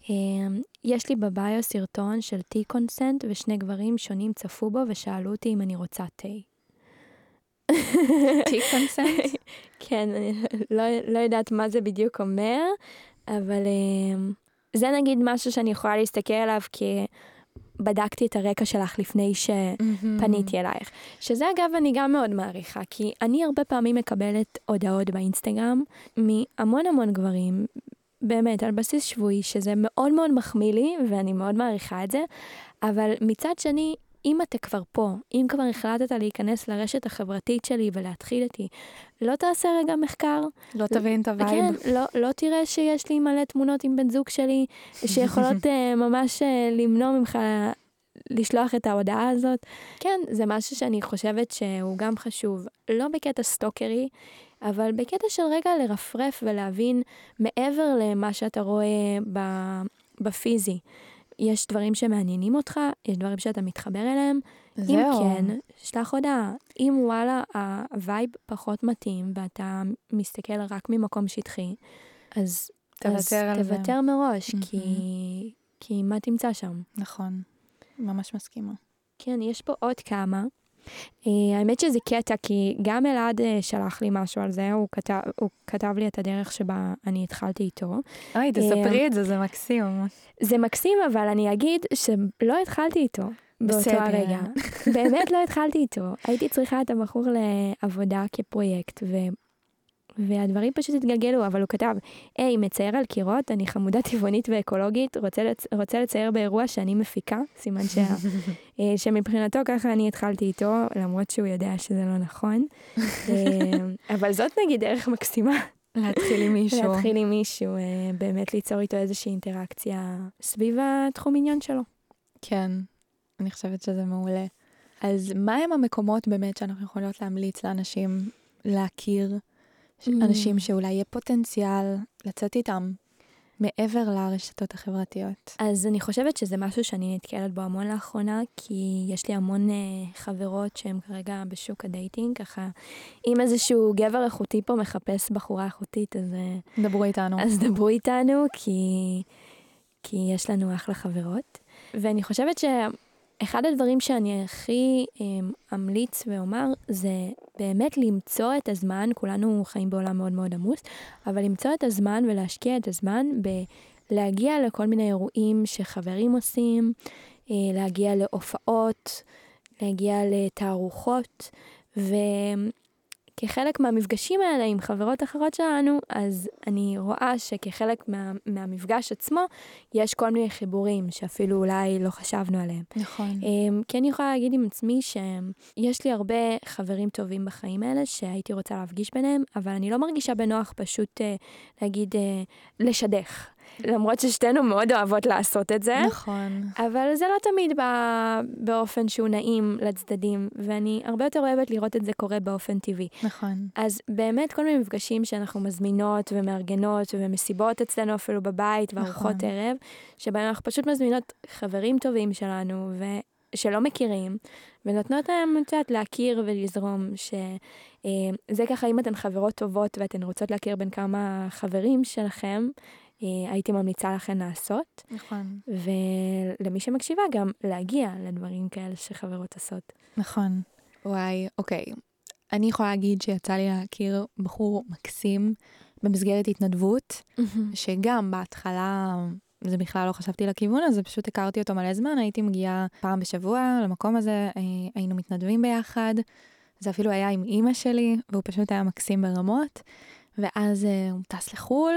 יש לי בביו סרטון של טי קונסנט, ושני גברים שונים צפו בו ושאלו אותי אם אני רוצה תה. take consent? כן, אני לא יודעת מה זה בדיוק אומר, אבל זה נגיד משהו שאני יכולה להסתכל עליו, כי בדקתי את הרקע שלך לפני שפניתי אלייך. שזה אגב אני גם מאוד מעריכה, כי אני הרבה פעמים מקבלת הודעות באינסטגרם מהמון המון גברים, באמת על בסיס שבועי, שזה מאוד מאוד מחמיא לי, ואני מאוד מעריכה את זה, אבל מצד שני, אם אתה כבר פה, אם כבר החלטת להיכנס לרשת החברתית שלי ולהתחיל איתי, לא תעשה רגע מחקר. לא תבין את הווייב. כן, לא תראה שיש לי מלא תמונות עם בן זוג שלי, שיכולות ממש למנוע ממך לשלוח את ההודעה הזאת. כן, זה משהו שאני חושבת שהוא גם חשוב, לא בקטע סטוקרי, אבל בקטע של רגע לרפרף ולהבין מעבר למה שאתה רואה בפיזי. יש דברים שמעניינים אותך, יש דברים שאתה מתחבר אליהם. אם כן, שלח הודעה. אם וואלה, הווייב פחות מתאים, ואתה מסתכל רק ממקום שטחי, אז תוותר מראש, כי מה תמצא שם? נכון, ממש מסכימה. כן, יש פה עוד כמה. האמת שזה קטע, כי גם אלעד שלח לי משהו על זה, הוא כתב לי את הדרך שבה אני התחלתי איתו. אוי, תספרי את זה, זה מקסים. זה מקסים, אבל אני אגיד שלא התחלתי איתו באותו הרגע. באמת לא התחלתי איתו. הייתי צריכה את הבחור לעבודה כפרויקט, והדברים פשוט התגלגלו, אבל הוא כתב, היי, מצייר על קירות, אני חמודה טבעונית ואקולוגית, רוצה לצייר באירוע שאני מפיקה, סימן שמבחינתו ככה אני התחלתי איתו, למרות שהוא יודע שזה לא נכון. אבל זאת נגיד דרך מקסימה. להתחיל עם מישהו. להתחיל עם מישהו, באמת ליצור איתו איזושהי אינטראקציה סביב התחום עניין שלו. כן, אני חושבת שזה מעולה. אז מה הם המקומות באמת שאנחנו יכולות להמליץ לאנשים להכיר, אנשים שאולי יהיה פוטנציאל לצאת איתם מעבר לרשתות החברתיות? אז אני חושבת שזה משהו שאני נתקלת בו המון לאחרונה, כי יש לי המון חברות שהן כרגע בשוק הדייטינג, ככה אם איזשהו גבר איכותי פה מחפש בחורה איכותית, אז דברו איתנו. אז דברו איתנו, כי יש לנו אחלה חברות. ואני חושבת אחד הדברים שאני הכי אמליץ ואומר, זה באמת למצוא את הזמן, כולנו חיים בעולם מאוד מאוד עמוס, אבל למצוא את הזמן ולהשקיע את הזמן בלהגיע לכל מיני אירועים שחברים עושים, להגיע להופעות, להגיע לתערוכות, וכחלק מהמפגשים האלה עם חברות אחרות שלנו, אז אני רואה שכחלק מהמפגש עצמו, יש כל מיני חיבורים שאפילו אולי לא חשבנו עליהם. נכון. כן, אני יכולה להגיד עם עצמי שיש לי הרבה חברים טובים בחיים האלה שהייתי רוצה להפגיש ביניהם, אבל אני לא מרגישה בנוח פשוט להגיד, לשדך. למרות ששתינו מאוד אוהבות לעשות את זה. נכון. אבל זה לא תמיד באופן שהוא נעים לצדדים, ואני הרבה יותר אוהבת לראות את זה קורה באופן טבעי. נכון. אז באמת כל מיני מפגשים שאנחנו מזמינות ומארגנות ומסיבות אצלנו אפילו בבית וארוחות ערב, שבהם אנחנו פשוט מזמינות חברים טובים שלנו שלא מכירים, ונותנות להם קצת להכיר ולזרום, שזה ככה אם אתן חברות טובות ואתן רוצות להכיר בין כמה חברים שלכם, הייתי ממליצה לכן לעשות. נכון. ולמי שמקשיבה גם להגיע לדברים כאלה שחברות עושות. נכון. וואי, אוקיי. אני יכולה להגיד שיצא לי להכיר בחור מקסים במסגרת התנדבות, שגם בהתחלה זה בכלל לא חשבתי לכיוון הזה, פשוט הכרתי אותו מלא זמן, הייתי מגיעה פעם בשבוע למקום הזה, היינו מתנדבים ביחד, זה אפילו היה עם אמא שלי, והוא פשוט היה מקסים ברמות, ואז הוא טס לחול,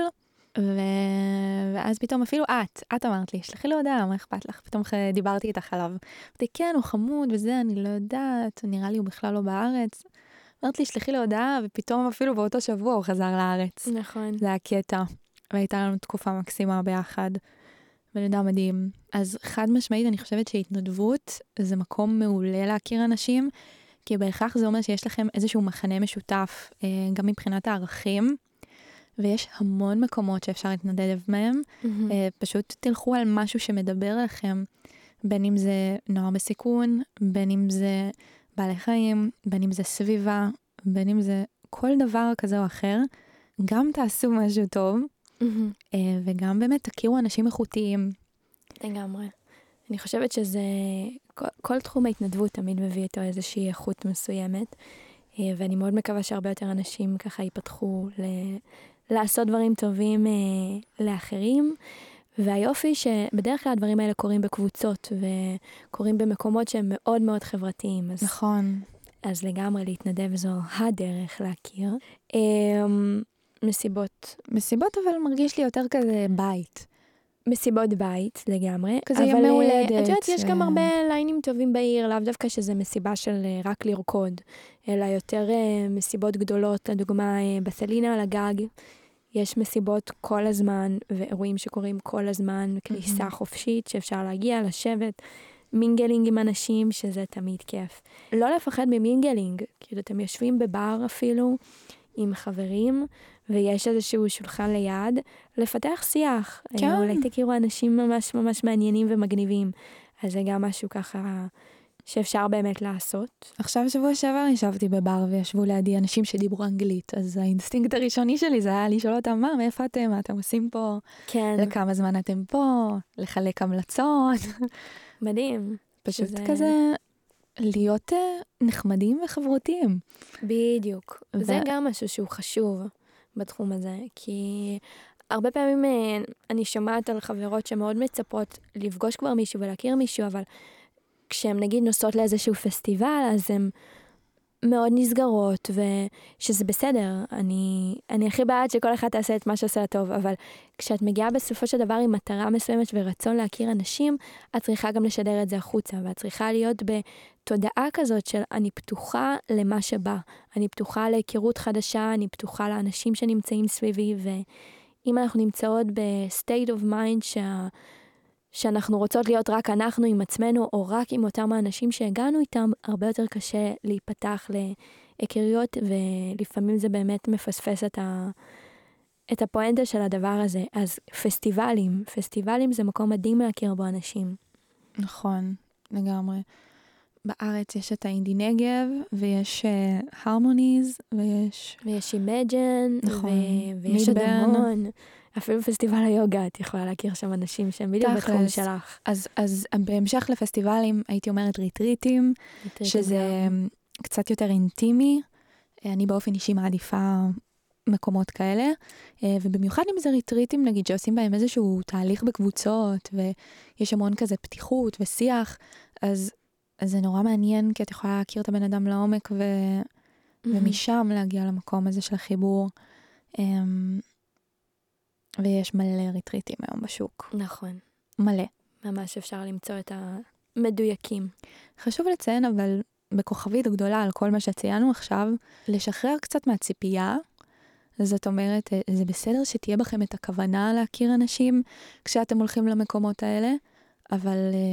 ואז פתאום אפילו את אמרת לי, שלחי לו הודעה, מה אכפת לך? פתאום דיברתי איתך עליו. אמרתי, כן, הוא חמוד וזה, אני לא יודעת, נראה לי הוא בכלל לא בארץ. אמרת לי, שלחי לו הודעה, ופתאום אפילו באותו שבוע הוא חזר לארץ. נכון. זה היה קטע. והייתה לנו תקופה מקסימה ביחד. ולדע מדהים. אז חד משמעית, אני חושבת שהתנדבות זה מקום מעולה להכיר אנשים, כי בהכרח זה אומר שיש לכם איזשהו מחנה משותף, גם מבחינת הערכים, ויש המון מקומות שאפשר להתנדב מהם. פשוט תלכו על משהו שמדבר עליכם, בין אם זה נוער בסיכון, בין אם זה בעלי חיים, בין אם זה סביבה, בין אם זה כל דבר כזה או אחר. גם תעשו משהו טוב, וגם באמת תכירו אנשים איכותיים. לגמרי. אני חושבת שזה, כל תחום ההתנדבות תמיד מביא איתו איזושהי איכות מסוימת. ואני מאוד מקווה שהרבה יותר אנשים ככה ייפתחו לעשות דברים טובים לאחרים. והיופי שבדרך כלל הדברים האלה קורים בקבוצות, וקורים במקומות שהם מאוד מאוד חברתיים. נכון. אז לגמרי להתנדב זו הדרך להכיר. מסיבות אבל מרגיש לי יותר כזה בית. מסיבות בית לגמרי. כזה ימי הולדת. את יודעת, יש גם הרבה ליינים טובים בעיר, לאו דווקא שזה מסיבה של רק לרקוד, אלא יותר מסיבות גדולות, לדוגמה בסלינה על הגג, יש מסיבות כל הזמן, ואירועים שקורים כל הזמן, כניסה חופשית שאפשר להגיע, לשבת, מינגלינג עם אנשים, שזה תמיד כיף. לא לפחד ממינגלינג, כאילו אתם יושבים בבר אפילו, עם חברים, ויש איזשהו שולחן ליד, לפתח שיח. כן. אולי תכירו אנשים ממש ממש מעניינים ומגניבים. אז זה גם משהו ככה שאפשר באמת לעשות. עכשיו שבוע שעבר ישבתי בבר וישבו לידי אנשים שדיברו אנגלית, אז האינסטינקט הראשוני שלי זה היה לשאול אותם, מאיפה אתם? מה אתם עושים פה? כן. לכמה זמן אתם פה? לחלק המלצות? מדהים. פשוט כזה להיות נחמדים וחברותיים. בדיוק. זה גם משהו שהוא חשוב בתחום הזה, כי הרבה פעמים אני שומעת על חברות שמאוד מצפות לפגוש כבר מישהו ולהכיר מישהו, אבל כשהן נגיד נוסעות לאיזשהו פסטיבל, אז הן מאוד נסגרות, ושזה בסדר. אני הכי בעד שכל אחד תעשה את מה שעושה טוב, אבל כשאת מגיעה בסופו של דבר עם מטרה מסוימת ורצון להכיר אנשים, את צריכה גם לשדר את זה החוצה, ואת צריכה להיות בתודעה כזאת של אני פתוחה למה שבא, אני פתוחה להיכרות חדשה, אני פתוחה לאנשים שנמצאים סביבי, ואם אנחנו נמצאות ב-state of mind שאנחנו רוצות להיות רק אנחנו עם עצמנו, או רק עם אותם האנשים שהגענו איתם, הרבה יותר קשה להיפתח להיכרויות, ולפעמים זה באמת מפספס את הפואנטה של הדבר הזה. אז פסטיבלים זה מקום מדהים להכיר בו אנשים. נכון, לגמרי. בארץ יש את האינדי נגב, ויש הרמוניז, ויש אימג'ן, נכון, ויש עוד המון. אפילו פסטיבל היוגה, את יכולה להכיר שם אנשים שהם בדיוק בתחום שלך. אז בהמשך לפסטיבלים, הייתי אומרת ריטריטים, שזה קצת יותר אינטימי. אני באופן אישי מעדיפה מקומות כאלה, ובמיוחד אם זה ריטריטים, נגיד, שעושים בהם איזשהו תהליך בקבוצות, ויש המון כזה פתיחות ושיח, אז זה נורא מעניין, כי את יכולה להכיר את הבן אדם לעומק, ומשם להגיע למקום הזה של החיבור. ויש מלא ריטריטים היום בשוק. נכון. מלא. ממש אפשר למצוא את המדויקים. חשוב לציין, אבל בכוכבית גדולה על כל מה שציינו עכשיו, לשחרר קצת מהציפייה. זאת אומרת, זה בסדר שתהיה בכם את הכוונה להכיר אנשים כשאתם הולכים למקומות האלה, אבל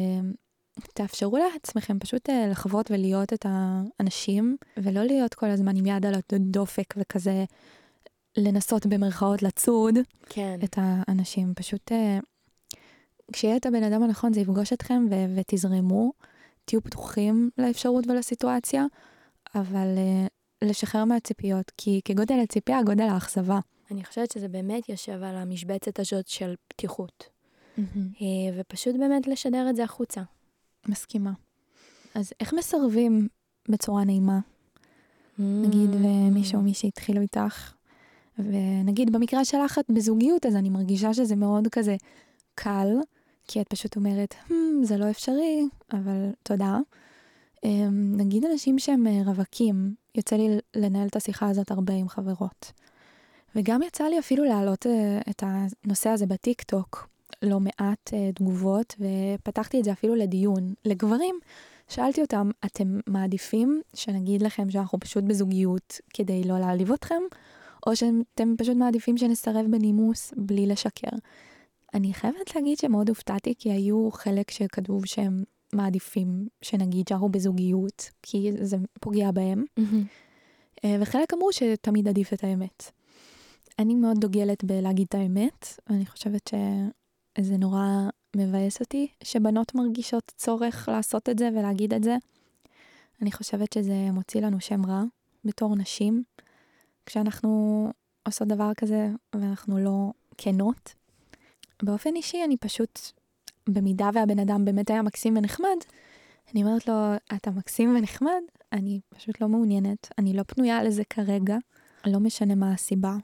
תאפשרו לעצמכם פשוט לחוות ולהיות את האנשים, ולא להיות כל הזמן עם יד על הדופק וכזה לנסות במרכאות לצוד כן. את האנשים. פשוט כשיהיה את הבן אדם הנכון זה יפגוש אתכם ותזרמו, תהיו פתוחים לאפשרות ולסיטואציה, אבל לשחרר מהציפיות, כי כגודל הציפייה, גודל האכזבה. אני חושבת שזה באמת יושב על המשבצת הזאת של פתיחות. ופשוט באמת לשדר את זה החוצה. מסכימה. אז איך מסרבים בצורה נעימה? נגיד, ומישהו או מישהי התחילו איתך, ונגיד במקרה שלך את בזוגיות, אז אני מרגישה שזה מאוד כזה קל, כי את פשוט אומרת, זה לא אפשרי, אבל תודה. נגיד אנשים שהם רווקים, יוצא לי לנהל את השיחה הזאת הרבה עם חברות. וגם יצא לי אפילו להעלות את הנושא הזה בטיק-טוק, לא מעט תגובות, ופתחתי את זה אפילו לדיון. לגברים, שאלתי אותם, אתם מעדיפים שנגיד לכם שאנחנו פשוט בזוגיות כדי לא להעליב אתכם, או שאתם פשוט מעדיפים שנסרב בנימוס בלי לשקר? אני חייבת להגיד שמאוד הופתעתי, כי היו חלק שכתוב שהם מעדיפים שנגיד שאנחנו בזוגיות, כי זה פוגע בהם, וחלק אמרו שתמיד עדיף את האמת. אני מאוד דוגלת בלהגיד את האמת, ואני חושבת שזה נורא מבאס אותי, שבנות מרגישות צורך לעשות את זה ולהגיד את זה. אני חושבת שזה מוציא לנו שם רע בתור נשים, כשאנחנו עושות דבר כזה ואנחנו לא כנות. באופן אישי אני פשוט, במידה והבן אדם באמת היה מקסים ונחמד, אני אומרת לו, אתה מקסים ונחמד, אני פשוט לא מעוניינת, אני לא פנויה לזה כרגע, לא משנה מה הסיבה.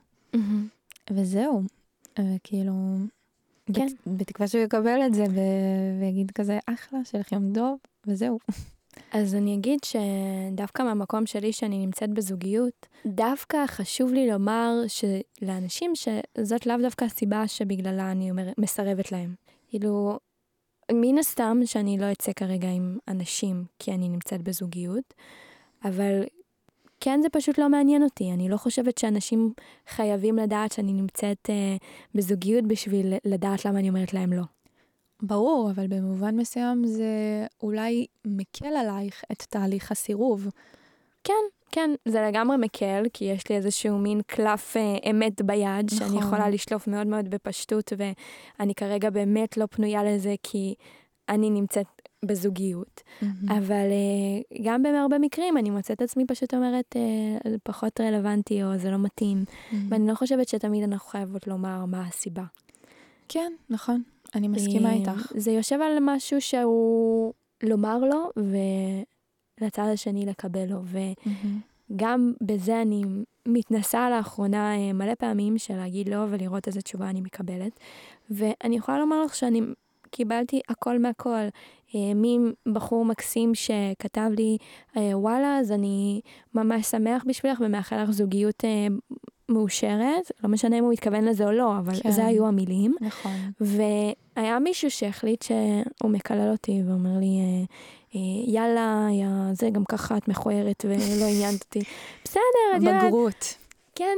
וזהו, כאילו, כן. בתקווה שהוא יקבל את זה ויגיד כזה, אחלה, שלך יום טוב, וזהו. אז אני אגיד שדווקא מהמקום שלי שאני נמצאת בזוגיות, דווקא חשוב לי לומר שלאנשים שזאת לאו דווקא הסיבה שבגללה אני מסרבת להם. כאילו, מן הסתם שאני לא אצא כרגע עם אנשים כי אני נמצאת בזוגיות, אבל כן, זה פשוט לא מעניין אותי. אני לא חושבת שאנשים חייבים לדעת שאני נמצאת בזוגיות בשביל לדעת למה אני אומרת להם לא. ברור, אבל במובן מסוים זה אולי מקל עלייך את תהליך הסירוב. כן, זה לגמרי מקל, כי יש לי איזשהו מין קלף אמת ביד, נכון. שאני יכולה לשלוף מאוד מאוד בפשטות, ואני כרגע באמת לא פנויה לזה, כי אני נמצאת בזוגיות. אבל גם בהרבה מקרים אני מוצאת עצמי פשוט אומרת, זה פחות רלוונטי, או זה לא מתאים. ואני לא חושבת שתמיד אנחנו חייבות לומר מה הסיבה. כן, נכון. אני מסכימה איתך. זה יושב על משהו שהוא לומר לו, ולצד השני לקבל לו. וגם בזה אני מתנסה לאחרונה מלא פעמים של להגיד לא, ולראות איזה תשובה אני מקבלת. ואני יכולה לומר לך שאני קיבלתי הכל מהכל. מבחור מקסים שכתב לי, וואלה, אז אני ממש שמח בשבילך ומאחל לך זוגיות מאושרת, לא משנה אם הוא התכוון לזה או לא, אבל זה היו המילים. נכון. והיה מישהו שהחליט שהוא מקלל אותי ואומר לי, יאללה, זה גם ככה את מכוערת ולא עניינת אותי. בסדר, את יודעת. בגרות. כן,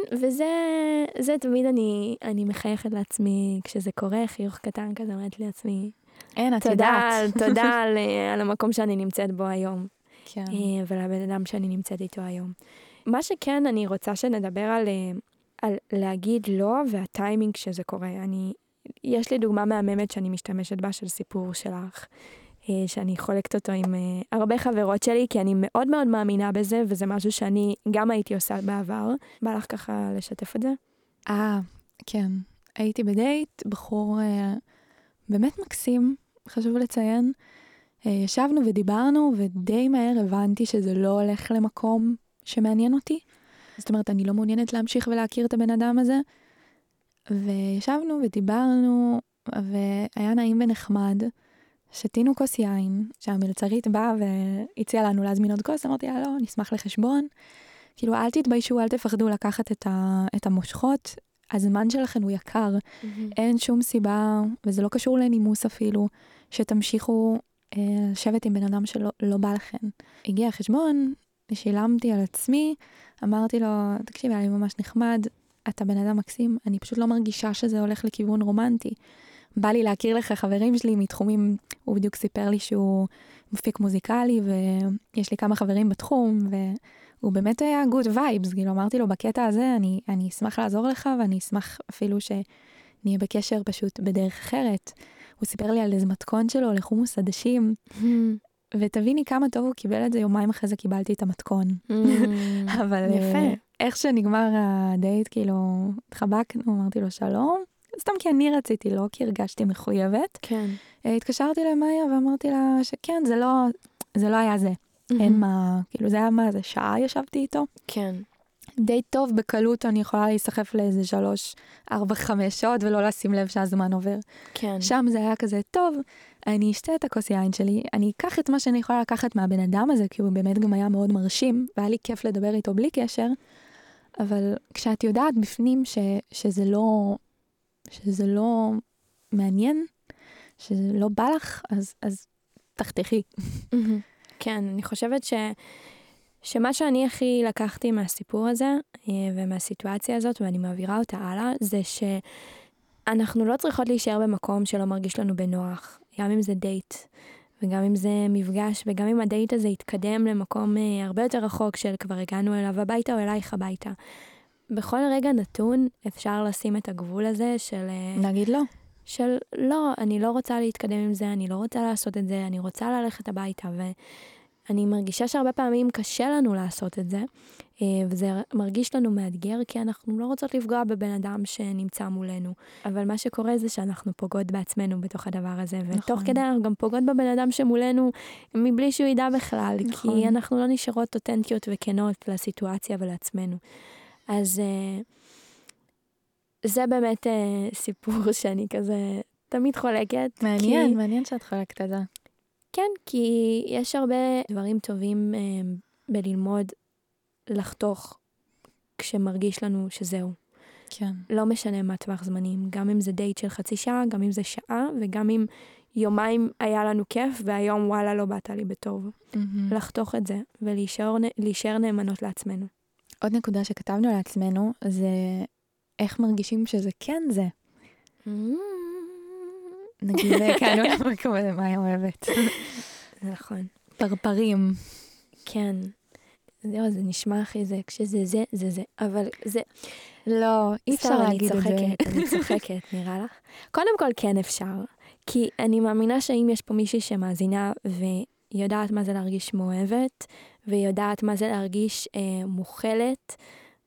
וזה תמיד אני מחייכת לעצמי כשזה קורה, חיוך קטן כזה, אומרת לעצמי, אין, את יודעת. תודה על המקום שאני נמצאת בו היום. כן. ולבן אדם שאני נמצאת איתו היום. מה שכן, אני רוצה שנדבר על להגיד לא והטיימינג שזה קורה. יש לי דוגמה מהממת שאני משתמשת בה של סיפור שלך, שאני חולקת אותו עם הרבה חברות שלי, כי אני מאוד מאוד מאמינה בזה, וזה משהו שאני גם הייתי עושה בעבר. בא לך ככה לשתף את זה? כן. הייתי בדייט, בחור באמת מקסים, חשוב לציין. ישבנו ודיברנו, ודי מהר הבנתי שזה לא הולך למקום שמעניין אותי. זאת אומרת, אני לא מעוניינת להמשיך ולהכיר את הבן אדם הזה. וישבנו ודיברנו, והיה נעים ונחמד. שתינו כוס יין, שהמלצרית באה והציעה לנו להזמין עוד כוס, אמרתי לה, לא, נשמח לחשבון. כאילו, אל תתביישו, אל תפחדו לקחת את המושכות. הזמן שלכם הוא יקר. אין שום סיבה, וזה לא קשור לנימוס אפילו, שתמשיכו לשבת עם בן אדם שלא בא לכם. הגיע החשבון, שילמתי על עצמי, אמרתי לו, תקשיב, היה לי ממש נחמד, אתה בן אדם מקסים, אני פשוט לא מרגישה שזה הולך לכיוון רומנטי. בא לי להכיר לך חברים שלי מתחומים, הוא בדיוק סיפר לי שהוא מפיק מוזיקלי, ויש לי כמה חברים בתחום, והוא באמת היה good vibes, כאילו אמרתי לו, בקטע הזה אני אשמח לעזור לך, ואני אשמח אפילו שנהיה בקשר פשוט בדרך אחרת. הוא סיפר לי על איזה מתכון שלו, לחומוס עדשים, ותביני כמה טוב הוא קיבל את זה, יומיים אחרי זה קיבלתי את המתכון. אבל יפה. איך שנגמר הדייט, כאילו, התחבקנו, אמרתי לו שלום, סתם כי אני רציתי, לא כי הרגשתי מחויבת. כן. התקשרתי למאיה ואמרתי לה שכן, זה לא היה זה. אין מה, כאילו זה היה מה, זה שעה ישבתי איתו. כן. די טוב, בקלות אני יכולה להיסחף לאיזה 3, 4, 5 שעות ולא לשים לב שהזמן עובר. כן. שם זה היה כזה טוב, אני אשתה את הכוס יין שלי, אני אקח את מה שאני יכולה לקחת מהבן אדם הזה, כי הוא באמת גם היה מאוד מרשים, והיה לי כיף לדבר איתו בלי קשר, אבל כשאת יודעת בפנים שזה לא מעניין, שזה לא בא לך, אז תחתכי. כן, אני חושבת שמה שאני הכי לקחתי מהסיפור הזה, ומהסיטואציה הזאת, ואני מעבירה אותה הלאה, זה שאנחנו לא צריכות להישאר במקום שלא מרגיש לנו בנוח, גם אם זה דייט, וגם אם זה מפגש, וגם אם הדייט הזה יתקדם למקום הרבה יותר רחוק של כבר הגענו אליו הביתה או אלייך הביתה. בכל רגע נתון אפשר לשים את הגבול הזה של... נגיד לא. של לא, אני לא רוצה להתקדם עם זה, אני לא רוצה לעשות את זה, אני רוצה ללכת הביתה. אני מרגישה שהרבה פעמים קשה לנו לעשות את זה, וזה מרגיש לנו מאתגר, כי אנחנו לא רוצות לפגוע בבן אדם שנמצא מולנו. אבל מה שקורה זה שאנחנו פוגעות בעצמנו בתוך הדבר הזה, ותוך כדי אנחנו גם פוגעות בבן אדם שמולנו, מבלי שהוא ידע בכלל, כי אנחנו לא נשארות אותנטיות וכנות לסיטואציה ולעצמנו. אז זה באמת סיפור שאני כזה תמיד חולקת. מעניין שאת חולקת את זה. כן, כי יש הרבה דברים טובים בללמוד לחתוך כשמרגיש לנו שזהו. כן. לא משנה מה טווח זמנים, גם אם זה דייט של חצי שעה, גם אם זה שעה, וגם אם יומיים היה לנו כיף, והיום וואלה לא באת לי בטוב. לחתוך את זה, ולהישאר נאמנות לעצמנו. עוד נקודה שכתבנו לעצמנו, זה איך מרגישים שזה כן זה. נגיד כאן במקום הזה, מה היא אוהבת. נכון. פרפרים. כן. זהו, זה נשמע הכי זה, כשזה זה, זה זה. אבל זה... לא, אי אפשר להגיד את זה. אני צוחקת, נראה לך? קודם כל כן אפשר. כי אני מאמינה שאם יש פה מישהי שמאזינה ויודעת מה זה להרגיש מאוהבת, ויודעת מה זה להרגיש מוכלת,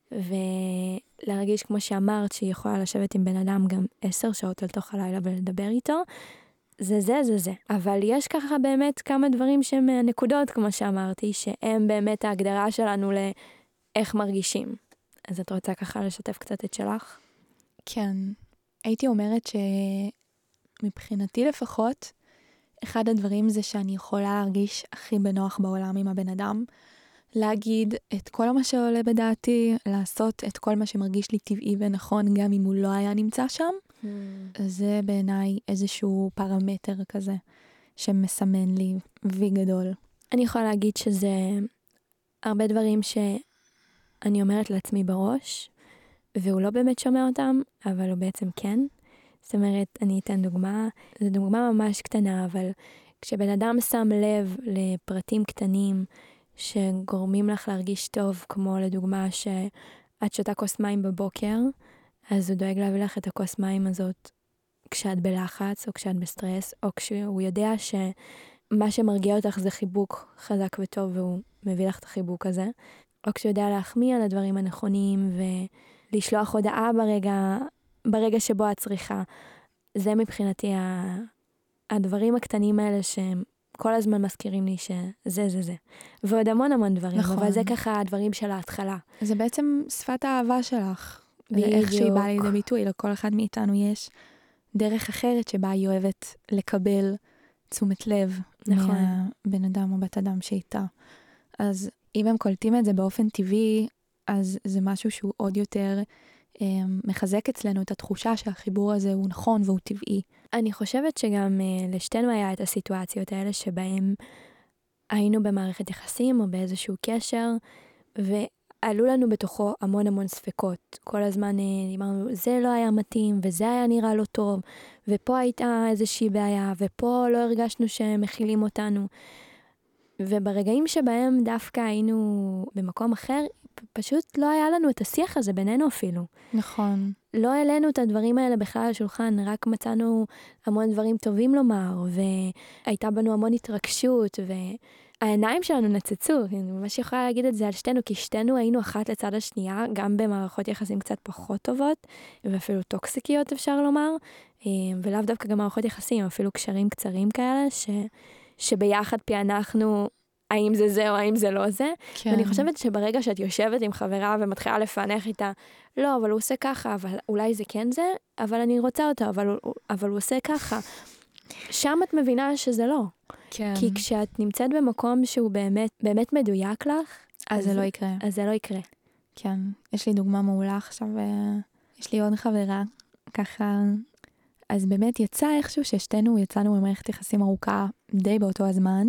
ולהרגיש כמו שאמרת שהיא יכולה לשבת עם בן אדם גם 10 שעות על תוך הלילה ולדבר איתו, זה. אבל יש ככה באמת כמה דברים שהם נקודות, כמו שאמרתי, שהם באמת ההגדרה שלנו לאיך מרגישים. אז את רוצה ככה לשתף קצת את שלך? כן. הייתי אומרת שמבחינתי לפחות, אחד הדברים זה שאני יכולה להרגיש הכי בנוח בעולם עם הבן אדם, להגיד את כל מה שעולה בדעתי, לעשות את כל מה שמרגיש לי טבעי ונכון, גם אם הוא לא היה נמצא שם. זה בעיניי איזשהו פרמטר כזה, שמסמן לי וי גדול. אני יכולה להגיד שזה הרבה דברים שאני אומרת לעצמי בראש, והוא לא באמת שומע אותם, אבל הוא בעצם כן. זאת אומרת, אני אתן דוגמה, זו דוגמה ממש קטנה, אבל כשבן אדם שם לב לפרטים קטנים, שגורמים לך להרגיש טוב, כמו לדוגמה שאת שותה כוס מים בבוקר, אז הוא דואג להביא לך את הכוס מים הזאת כשאת בלחץ, או כשאת בסטרס, או כשהוא יודע שמה שמרגיע אותך זה חיבוק חזק וטוב, והוא מביא לך את החיבוק הזה, או כשהוא יודע להחמיא על הדברים הנכונים, ולשלוח הודעה ברגע שבו את צריכה. זה מבחינתי הדברים הקטנים האלה שהם כל הזמן מזכירים לי שזה. ועוד המון דברים, נכון. אבל זה ככה הדברים של ההתחלה. זה בעצם שפת האהבה שלך. בדיוק. איך שהיא באה לידי ביטוי, לכל אחד מאיתנו יש דרך אחרת שבה היא אוהבת לקבל תשומת לב. נכון. מהבן אדם או בת אדם שאיתה. אז אם הם קולטים את זה באופן טבעי, אז זה משהו שהוא עוד יותר מחזק אצלנו את התחושה שהחיבור הזה הוא נכון והוא טבעי. אני חושבת שגם לשתינו היה את הסיטואציות האלה שבהם היינו במערכת יחסים או באיזשהו קשר, ועלו לנו בתוכו המון ספקות. כל הזמן אמרנו, זה לא היה מתאים, וזה היה נראה לא טוב, ופה הייתה איזושהי בעיה, ופה לא הרגשנו שמכילים אותנו. וברגעים שבהם דווקא היינו במקום אחר, פשוט לא היה לנו את השיח הזה בינינו אפילו. נכון. לא העלינו את הדברים האלה בכלל על השולחן, רק מצאנו המון דברים טובים לומר, והייתה בנו המון התרגשות, והעיניים שלנו נצצו. אני ממש יכולה להגיד את זה על שתינו, כי שתינו היינו אחת לצד השנייה, גם במערכות יחסים קצת פחות טובות, ואפילו טוקסיקיות אפשר לומר, ולאו דווקא גם מערכות יחסים, אפילו קשרים קצרים כאלה, שביחד פענחנו האם זה זה או האם זה לא זה. כן. ואני חושבת שברגע שאת יושבת עם חברה ומתחילה לפענח איתה, לא, אבל הוא עושה ככה, אבל אולי זה כן זה, אבל אני רוצה אותו, אבל הוא עושה ככה. שם את מבינה שזה לא. כן. כי כשאת נמצאת במקום שהוא באמת מדויק לך, אז זה לא יקרה. אז זה לא יקרה. כן. יש לי דוגמה מעולה עכשיו, יש לי עוד חברה, ככה, אז באמת יצא איכשהו ששתינו יצאנו במערכת יחסים ארוכה די באותו הזמן,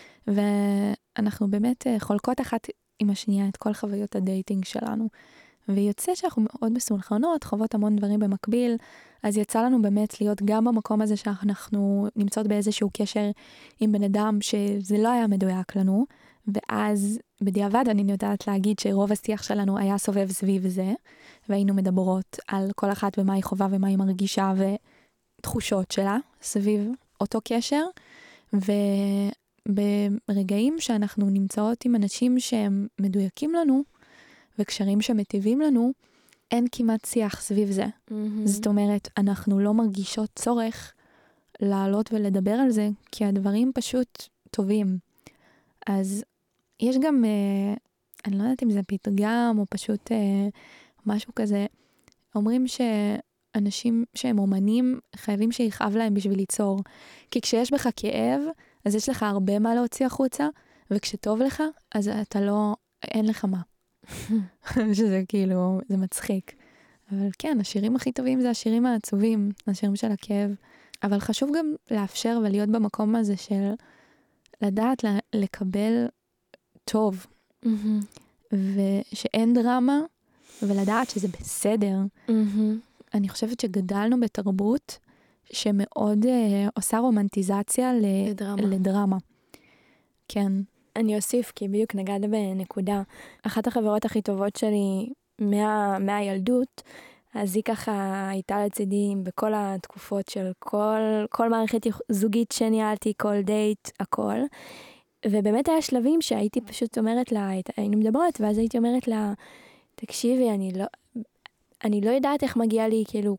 ואנחנו באמת חולקות אחת עם השנייה את כל חוויות הדייטינג שלנו. ויוצא שאנחנו מאוד מסונכרנות, חוות המון דברים במקביל, אז יצא לנו באמת להיות גם במקום הזה שאנחנו נמצאות באיזשהו קשר עם בן אדם שזה לא היה מדויק לנו, ואז בדיעבד אני יודעת להגיד שרוב השיח שלנו היה סובב סביב זה, והיינו מדברות על כל אחת ומה היא חובה ומה היא מרגישה ותחושות שלה סביב אותו קשר, ברגעים שאנחנו נמצאות עם אנשים שהם מדויקים לנו, וקשרים שמטיבים לנו, אין כמעט שיח סביב זה. זאת אומרת, אנחנו לא מרגישות צורך לעלות ולדבר על זה, כי הדברים פשוט טובים. אז יש גם, אני לא יודעת אם זה פתגם, או פשוט משהו כזה, אומרים שאנשים שהם אומנים, חייבים שיכאב להם בשביל ליצור. כי כשיש בך כאב, אז יש לך הרבה מה להוציא החוצה, וכשטוב לך, אז אתה לא, אין לך מה. שזה כאילו, זה מצחיק. אבל כן, השירים הכי טובים זה השירים העצובים, השירים של הכאב. אבל חשוב גם לאפשר ולהיות במקום הזה של לדעת לקבל טוב, ושאין דרמה, ולדעת שזה בסדר. אני חושבת שגדלנו בתרבות שמאוד עושה רומנטיזציה לדרמה. כן. אני אוסיף, כי בדיוק נגעת בנקודה. אחת החברות הכי טובות שלי מהילדות, אז היא ככה הייתה לצידי בכל התקופות של כל מערכת זוגית שניהלתי, כל דייט, הכל. ובאמת היה שלבים שהייתי פשוט אומרת לה, היינו מדברות, ואז הייתי אומרת לה, תקשיבי, אני לא יודעת איך מגיע לי כאילו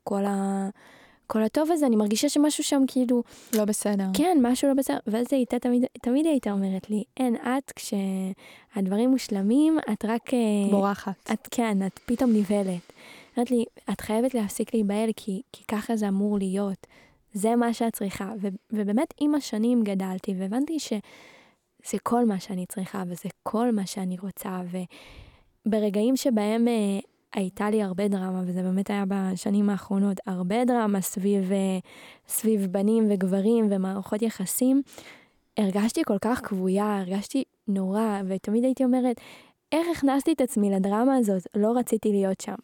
כל הטוב הזה, אני מרגישה שמשהו שם כאילו... לא בסדר. כן, משהו לא בסדר. ואז הייתה תמיד הייתה אומרת לי, אין, את כשהדברים מושלמים, את רק... בורחת. את פתאום נבלת. אומרת לי, את חייבת להפסיק להיבהל, כי ככה זה אמור להיות. זה מה שאת צריכה. ובאמת עם השנים גדלתי, והבנתי שזה כל מה שאני צריכה, וזה כל מה שאני רוצה. וברגעים שבהם... הייתה לי הרבה דרמה, וזה באמת היה בשנים האחרונות, הרבה דרמה סביב בנים וגברים ומערכות יחסים. הרגשתי כל כך כבויה, הרגשתי נורא, ותמיד הייתי אומרת, איך הכנסתי את עצמי לדרמה הזאת? לא רציתי להיות שם.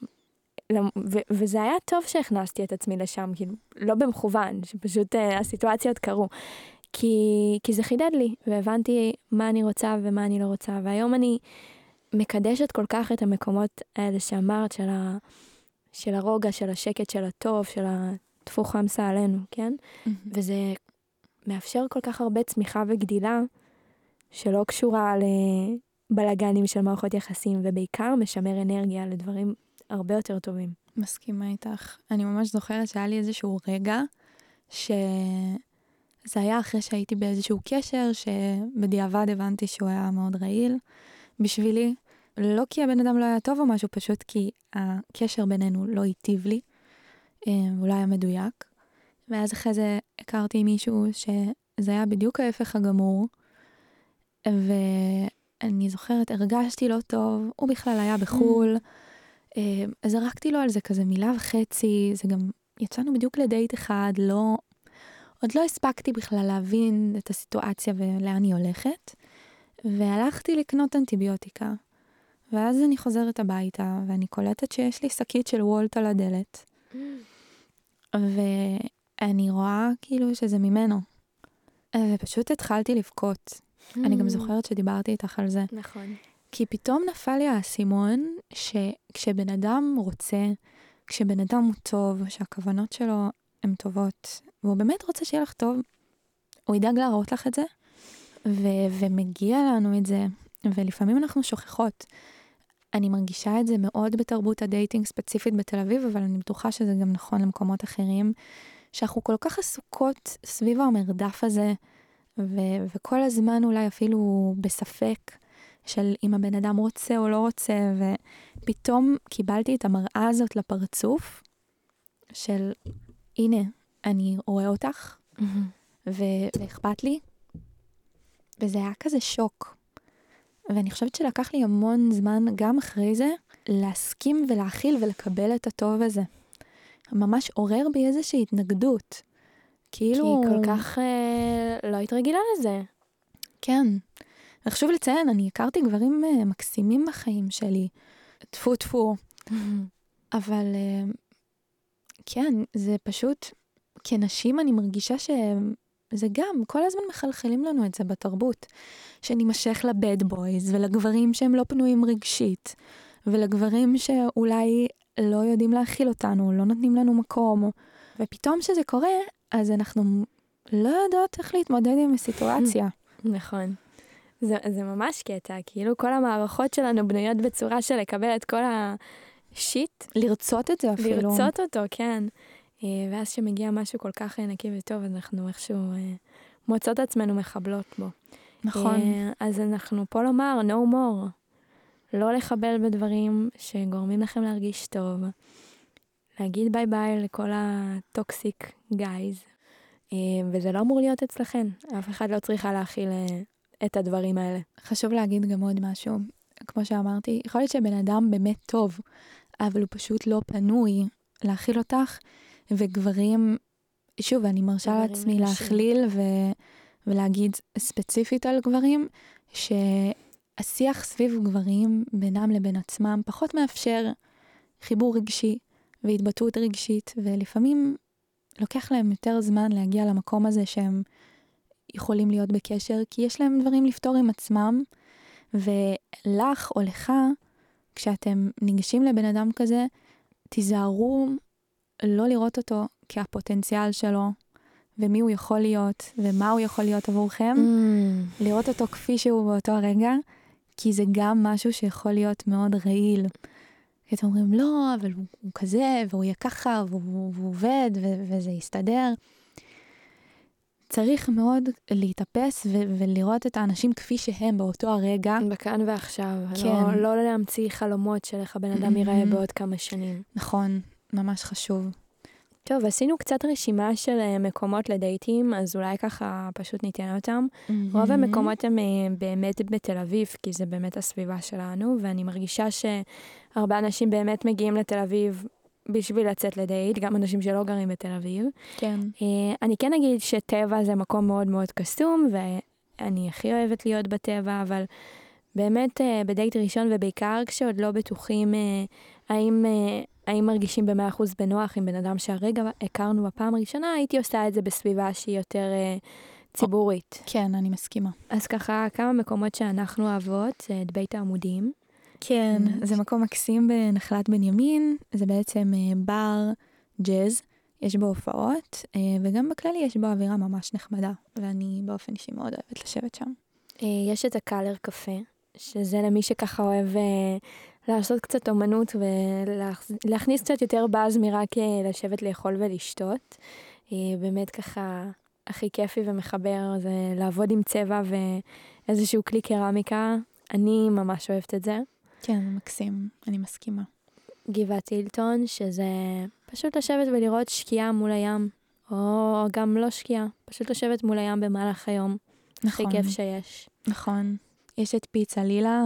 וזה היה טוב שהכנסתי את עצמי לשם, כאילו, לא במכוון, שפשוט הסיטואציות קרו. כי זה חידד לי, והבנתי מה אני רוצה ומה אני לא רוצה, והיום אני... מקדשת כל כך את המקומות האלה שאמרת, של הרוגע, של השקט, של הטוב, של הטפו חמסה עלינו, כן? וזה מאפשר כל כך הרבה צמיחה וגדילה, שלא קשורה לבלגנים של מערכות יחסים, ובעיקר משמר אנרגיה לדברים הרבה יותר טובים. מסכימה איתך. אני ממש זוכרת שהיה לי איזשהו רגע, שזה היה אחרי שהייתי באיזשהו קשר, שבדיעבד הבנתי שהוא היה מאוד רעיל בשבילי, לא כי הבן אדם לא היה טוב או משהו, פשוט כי הקשר בינינו לא היטיב לי, הוא לא היה מדויק. ואז אחרי זה הכרתי מישהו שזה היה בדיוק ההפך הגמור, ואני זוכרת, הרגשתי לא טוב, הוא בכלל היה בחול, אז זרקתי לו על זה כזה מילה וחצי, זה גם, יצאנו בדיוק לדייט אחד, עוד לא הספקתי בכלל להבין את הסיטואציה ולאן היא הולכת, והלכתי לקנות אנטיביוטיקה. ואז אני חוזרת הביתה, ואני קולטת שיש לי שקית של וולט על הדלת. ואני רואה כאילו שזה ממנו. ופשוט התחלתי לבכות. אני גם זוכרת שדיברתי איתך על זה. נכון. כי פתאום נפל לי האסימון, שכשבן אדם רוצה, כשבן אדם הוא טוב, שהכוונות שלו הן טובות, והוא באמת רוצה שיהיה לך טוב, הוא ידאג להראות לך את זה, ומגיע לנו את זה, ולפעמים אנחנו שוכחות. אני מרגישה את זה מאוד בתרבות הדייטינג, ספציפית בתל אביב, אבל אני בטוחה שזה גם נכון למקומות אחרים, שאנחנו כל כך עסוקות סביב המרדף הזה, וכל הזמן אולי אפילו בספק, של אם הבן אדם רוצה או לא רוצה, ופתאום קיבלתי את המראה הזאת לפרצוף, של הנה, אני רואה אותך, ואכפת לי, וזה היה כזה שוק. ואני חושבת שלקח לי המון זמן, גם אחרי זה, להסכים ולהכיל ולקבל את הטוב הזה. ממש עורר בי איזושהי התנגדות. כאילו... כי כל כך לא התרגילה לזה. כן. וחשוב לציין, אני הכרתי גברים מקסימים בחיים שלי. טפו טפו. אבל כן, זה פשוט... כנשים אני מרגישה זה גם, כל הזמן מחלחלים לנו את זה בתרבות, שנמשך לבד בויז, ולגברים שהם לא פנויים רגשית, ולגברים שאולי לא יודעים להכיל אותנו, לא נותנים לנו מקום, ופתאום שזה קורה, אז אנחנו לא יודעות איך להתמודד עם הסיטואציה. נכון. זה ממש קטע, כאילו כל המערכות שלנו בנויות בצורה של לקבל את כל השיט. לרצות את זה אפילו. לרצות אותו, כן. ואז שמגיע משהו כל כך נקי וטוב, אז אנחנו איכשהו מוצאות עצמנו מחבלות בו. נכון. אז אנחנו פה לומר, no more. לא לחבל בדברים שגורמים לכם להרגיש טוב. להגיד ביי ביי לכל הטוקסיק גייז. וזה לא אמור להיות אצלכם. אף אחד לא צריכה להכיל את הדברים האלה. חשוב להגיד גם עוד משהו. כמו שאמרתי, יכול להיות שבן אדם באמת טוב, אבל הוא פשוט לא פנוי להכיל אותך, וגברים, שוב, אני מרשה לעצמי להכליל ולהגיד ספציפית על גברים, שהשיח סביב גברים בינם לבין עצמם פחות מאפשר חיבור רגשי והתבטאות רגשית, ולפעמים לוקח להם יותר זמן להגיע למקום הזה שהם יכולים להיות בקשר, כי יש להם דברים לפתור עם עצמם, ולך או לך, כשאתם ניגשים לבן אדם כזה, תיזהרו לא לראות אותו כהפוטנציאל שלו, ומי הוא יכול להיות, ומה הוא יכול להיות עבורכם, לראות אותו כפי שהוא באותו הרגע, כי זה גם משהו שיכול להיות מאוד רעיל. כי אתם אומרים, לא, אבל הוא כזה, והוא יהיה ככה, והוא עובד, וזה יסתדר. צריך מאוד להתאפס ולראות את האנשים כפי שהם באותו הרגע. בכאן ועכשיו. כן. לא להמציא חלומות של איך הבן אדם ייראה בעוד כמה שנים. נכון, ממש חשוב. טוב, עשינו קצת רשימה של מקומות לדייטים, אז אולי ככה פשוט ניתן אותם. רוב המקומות הם באמת בתל אביב, כי זה באמת הסביבה שלנו, ואני מרגישה שהרבה אנשים באמת מגיעים לתל אביב בשביל לצאת לדייט, גם אנשים שלא גרים בתל אביב. כן. אני כן אגיד שטבע זה מקום מאוד מאוד קסום, ואני הכי אוהבת להיות בטבע, אבל באמת בדייט ראשון, ובעיקר כשעוד לא בטוחים האם מרגישים ב100% בנוח עם בן אדם שהרגע הכרנו בפעם הראשונה, הייתי עושה את זה בסביבה שהיא יותר ציבורית. כן, אני מסכימה. אז ככה, כמה מקומות שאנחנו אוהבות, את בית העמודים. כן, זה מקום מקסים בנחלת בנימין, זה בעצם בר ג'אז, יש בו הופעות, וגם בכללי יש בו אווירה ממש נחמדה, ואני באופן אישי מאוד אוהבת לשבת שם. יש את הקלר קפה, שזה למי שככה אוהב לעשות קצת אומנות ולהכניס קצת יותר באז מרק לשבת לאכול ולשתות. באמת ככה הכי כיפי ומחבר זה לעבוד עם צבע ואיזשהו כלי קרמיקה. אני ממש אוהבת את זה. כן, מקסים, אני מסכימה. גבעת הילטון, שזה פשוט לשבת ולראות שקיעה מול הים, או גם לא שקיעה, פשוט לשבת מול הים במהלך היום. נכון. הכי כיף שיש. נכון. יש את פיצה לילה,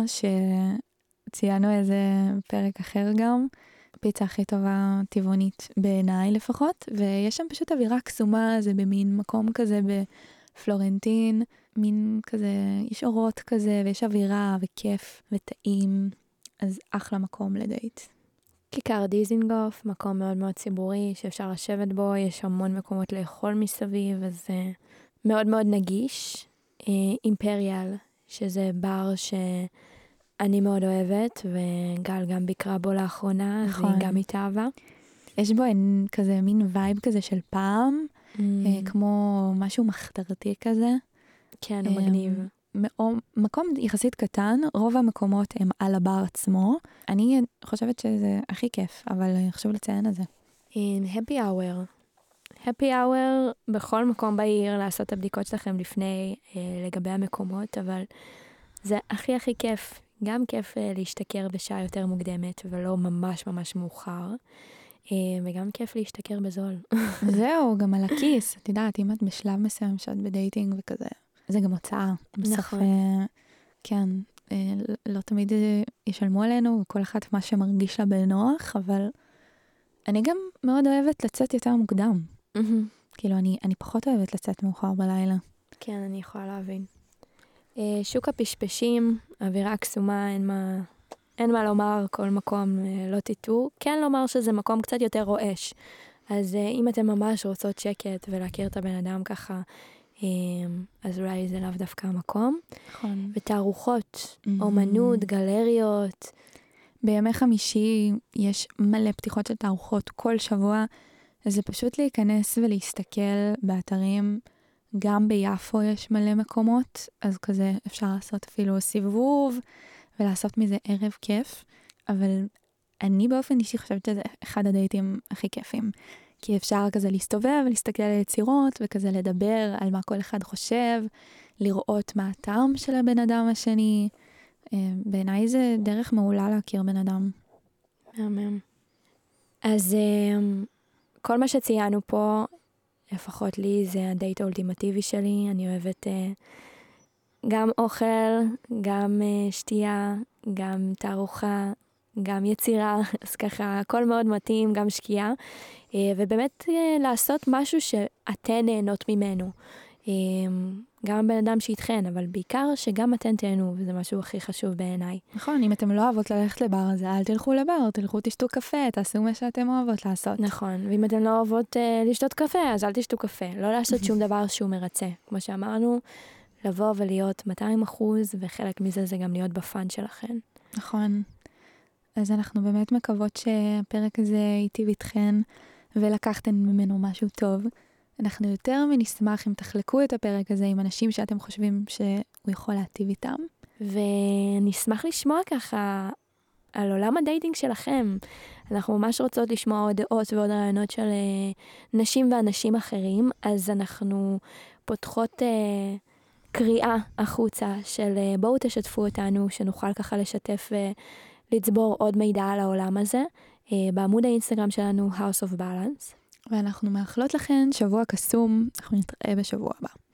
שציינו איזה פרק אחר גם. פיצה הכי טובה טבעונית בעיניי לפחות, ויש שם פשוט אווירה קסומה, זה במין מקום כזה בפלורנטין, מין כזה, יש אורות כזה, ויש אווירה וכיף וטעים, אז אחלה מקום לדייט. כיכר דיזינגוף, מקום מאוד מאוד ציבורי, שאפשר לשבת בו, יש המון מקומות לאכול מסביב, אז מאוד מאוד נגיש. אימפריאל, שזה בר שאני מאוד אוהבת, וגל גם ביקרה בו לאחרונה, אז היא גם התאהבה. יש בו כזה מין וייב כזה של פעם, כמו משהו מחתרתי כזה. כן, הוא מגניב. מקום יחסית קטן, רוב המקומות הם על הבר עצמו. אני חושבת שזה הכי כיף, אבל חשוב לציין את זה. happy hour. happy hour בכל מקום בעיר, לעשות את הבדיקות שלכם לפני לגבי המקומות, אבל זה הכי הכי כיף. גם כיף להשתכר בשעה יותר מוקדמת, ולא ממש ממש מאוחר. וגם כיף להשתכר בזול. זהו, גם על הכיס. את יודעת, אם את בשלב מסוים שאת בדייטינג וכזה, זה גם הוצאה. נכון. כן, לא תמיד ישלמו עלינו, וכל אחת מה שמרגיש לה בנוח, אבל אני גם מאוד אוהבת לצאת יותר מוקדם. כאילו, אני פחות אוהבת לצאת מאוחר בלילה. כן, אני יכולה להבין. שוק הפשפשים, אווירה קסומה, אין מה לומר, כל מקום לא תיתו. כן לומר שזה מקום קצת יותר רועש. אז אם אתם ממש רוצות שקט ולהכיר את הבן אדם ככה, אז אולי זה לאו דווקא המקום. נכון. ותערוכות, אומנות, גלריות. בימי חמישי יש מלא פתיחות של תערוכות כל שבוע. אז זה פשוט להיכנס ולהסתכל באתרים גם ביפו יש מלא מקומות, אז כזה אפשר לעשות אפילו סיבוב, ולעשות מזה ערב כיף, אבל אני באופן אישי חושבת שזה אחד הדייטים הכי כיפים, כי אפשר כזה להסתובב ולהסתכל על יצירות, וכזה לדבר על מה כל אחד חושב, לראות מה הטעם של הבן אדם השני. בעיניי זה דרך מעולה להכיר בן אדם. מהמם. אז כל מה שציינו פה, לפחות לי, זה הדייט האולטימטיבי שלי. אני אוהבת גם אוכל, גם שתייה, גם תערוכה, גם יצירה, אז ככה, הכל מאוד מתאים, גם שקיעה, ובאמת לעשות משהו שאתן נהנות ממנו. גם בן אדם שאיתכן, אבל בעיקר שגם אתן תהנו, וזה משהו הכי חשוב בעיניי. נכון, אם אתם לא אוהבות ללכת לבר, אז אל תלכו לבר, תלכו תשתו קפה, תעשו מה שאתם אוהבות לעשות. נכון, ואם אתן לא אוהבות לשתות קפה, אז אל תשתו קפה. לא לעשות שום דבר שהוא מרצה. כמו שאמרנו, לבוא ולהיות 200%, וחלק מזה זה גם להיות בפן שלכן. נכון. אז אנחנו באמת מקוות שהפרק הזה ייטיב איתכן, ולקחתן ממנו משהו טוב. אנחנו יותר מנשמח אם תחלקו את הפרק הזה עם אנשים שאתם חושבים שהוא יכול להטיב איתם. ונשמח לשמוע ככה על עולם הדייטינג שלכם. אנחנו ממש רוצות לשמוע עוד דעות ועוד רעיונות של נשים ואנשים אחרים, אז אנחנו פותחות קריאה החוצה של בואו תשתפו אותנו, שנוכל ככה לשתף ולצבור עוד מידע על העולם הזה, בעמוד האינסטגרם שלנו House of Balance. ואנחנו מאחלות לכן שבוע קסום, אנחנו נתראה בשבוע הבא.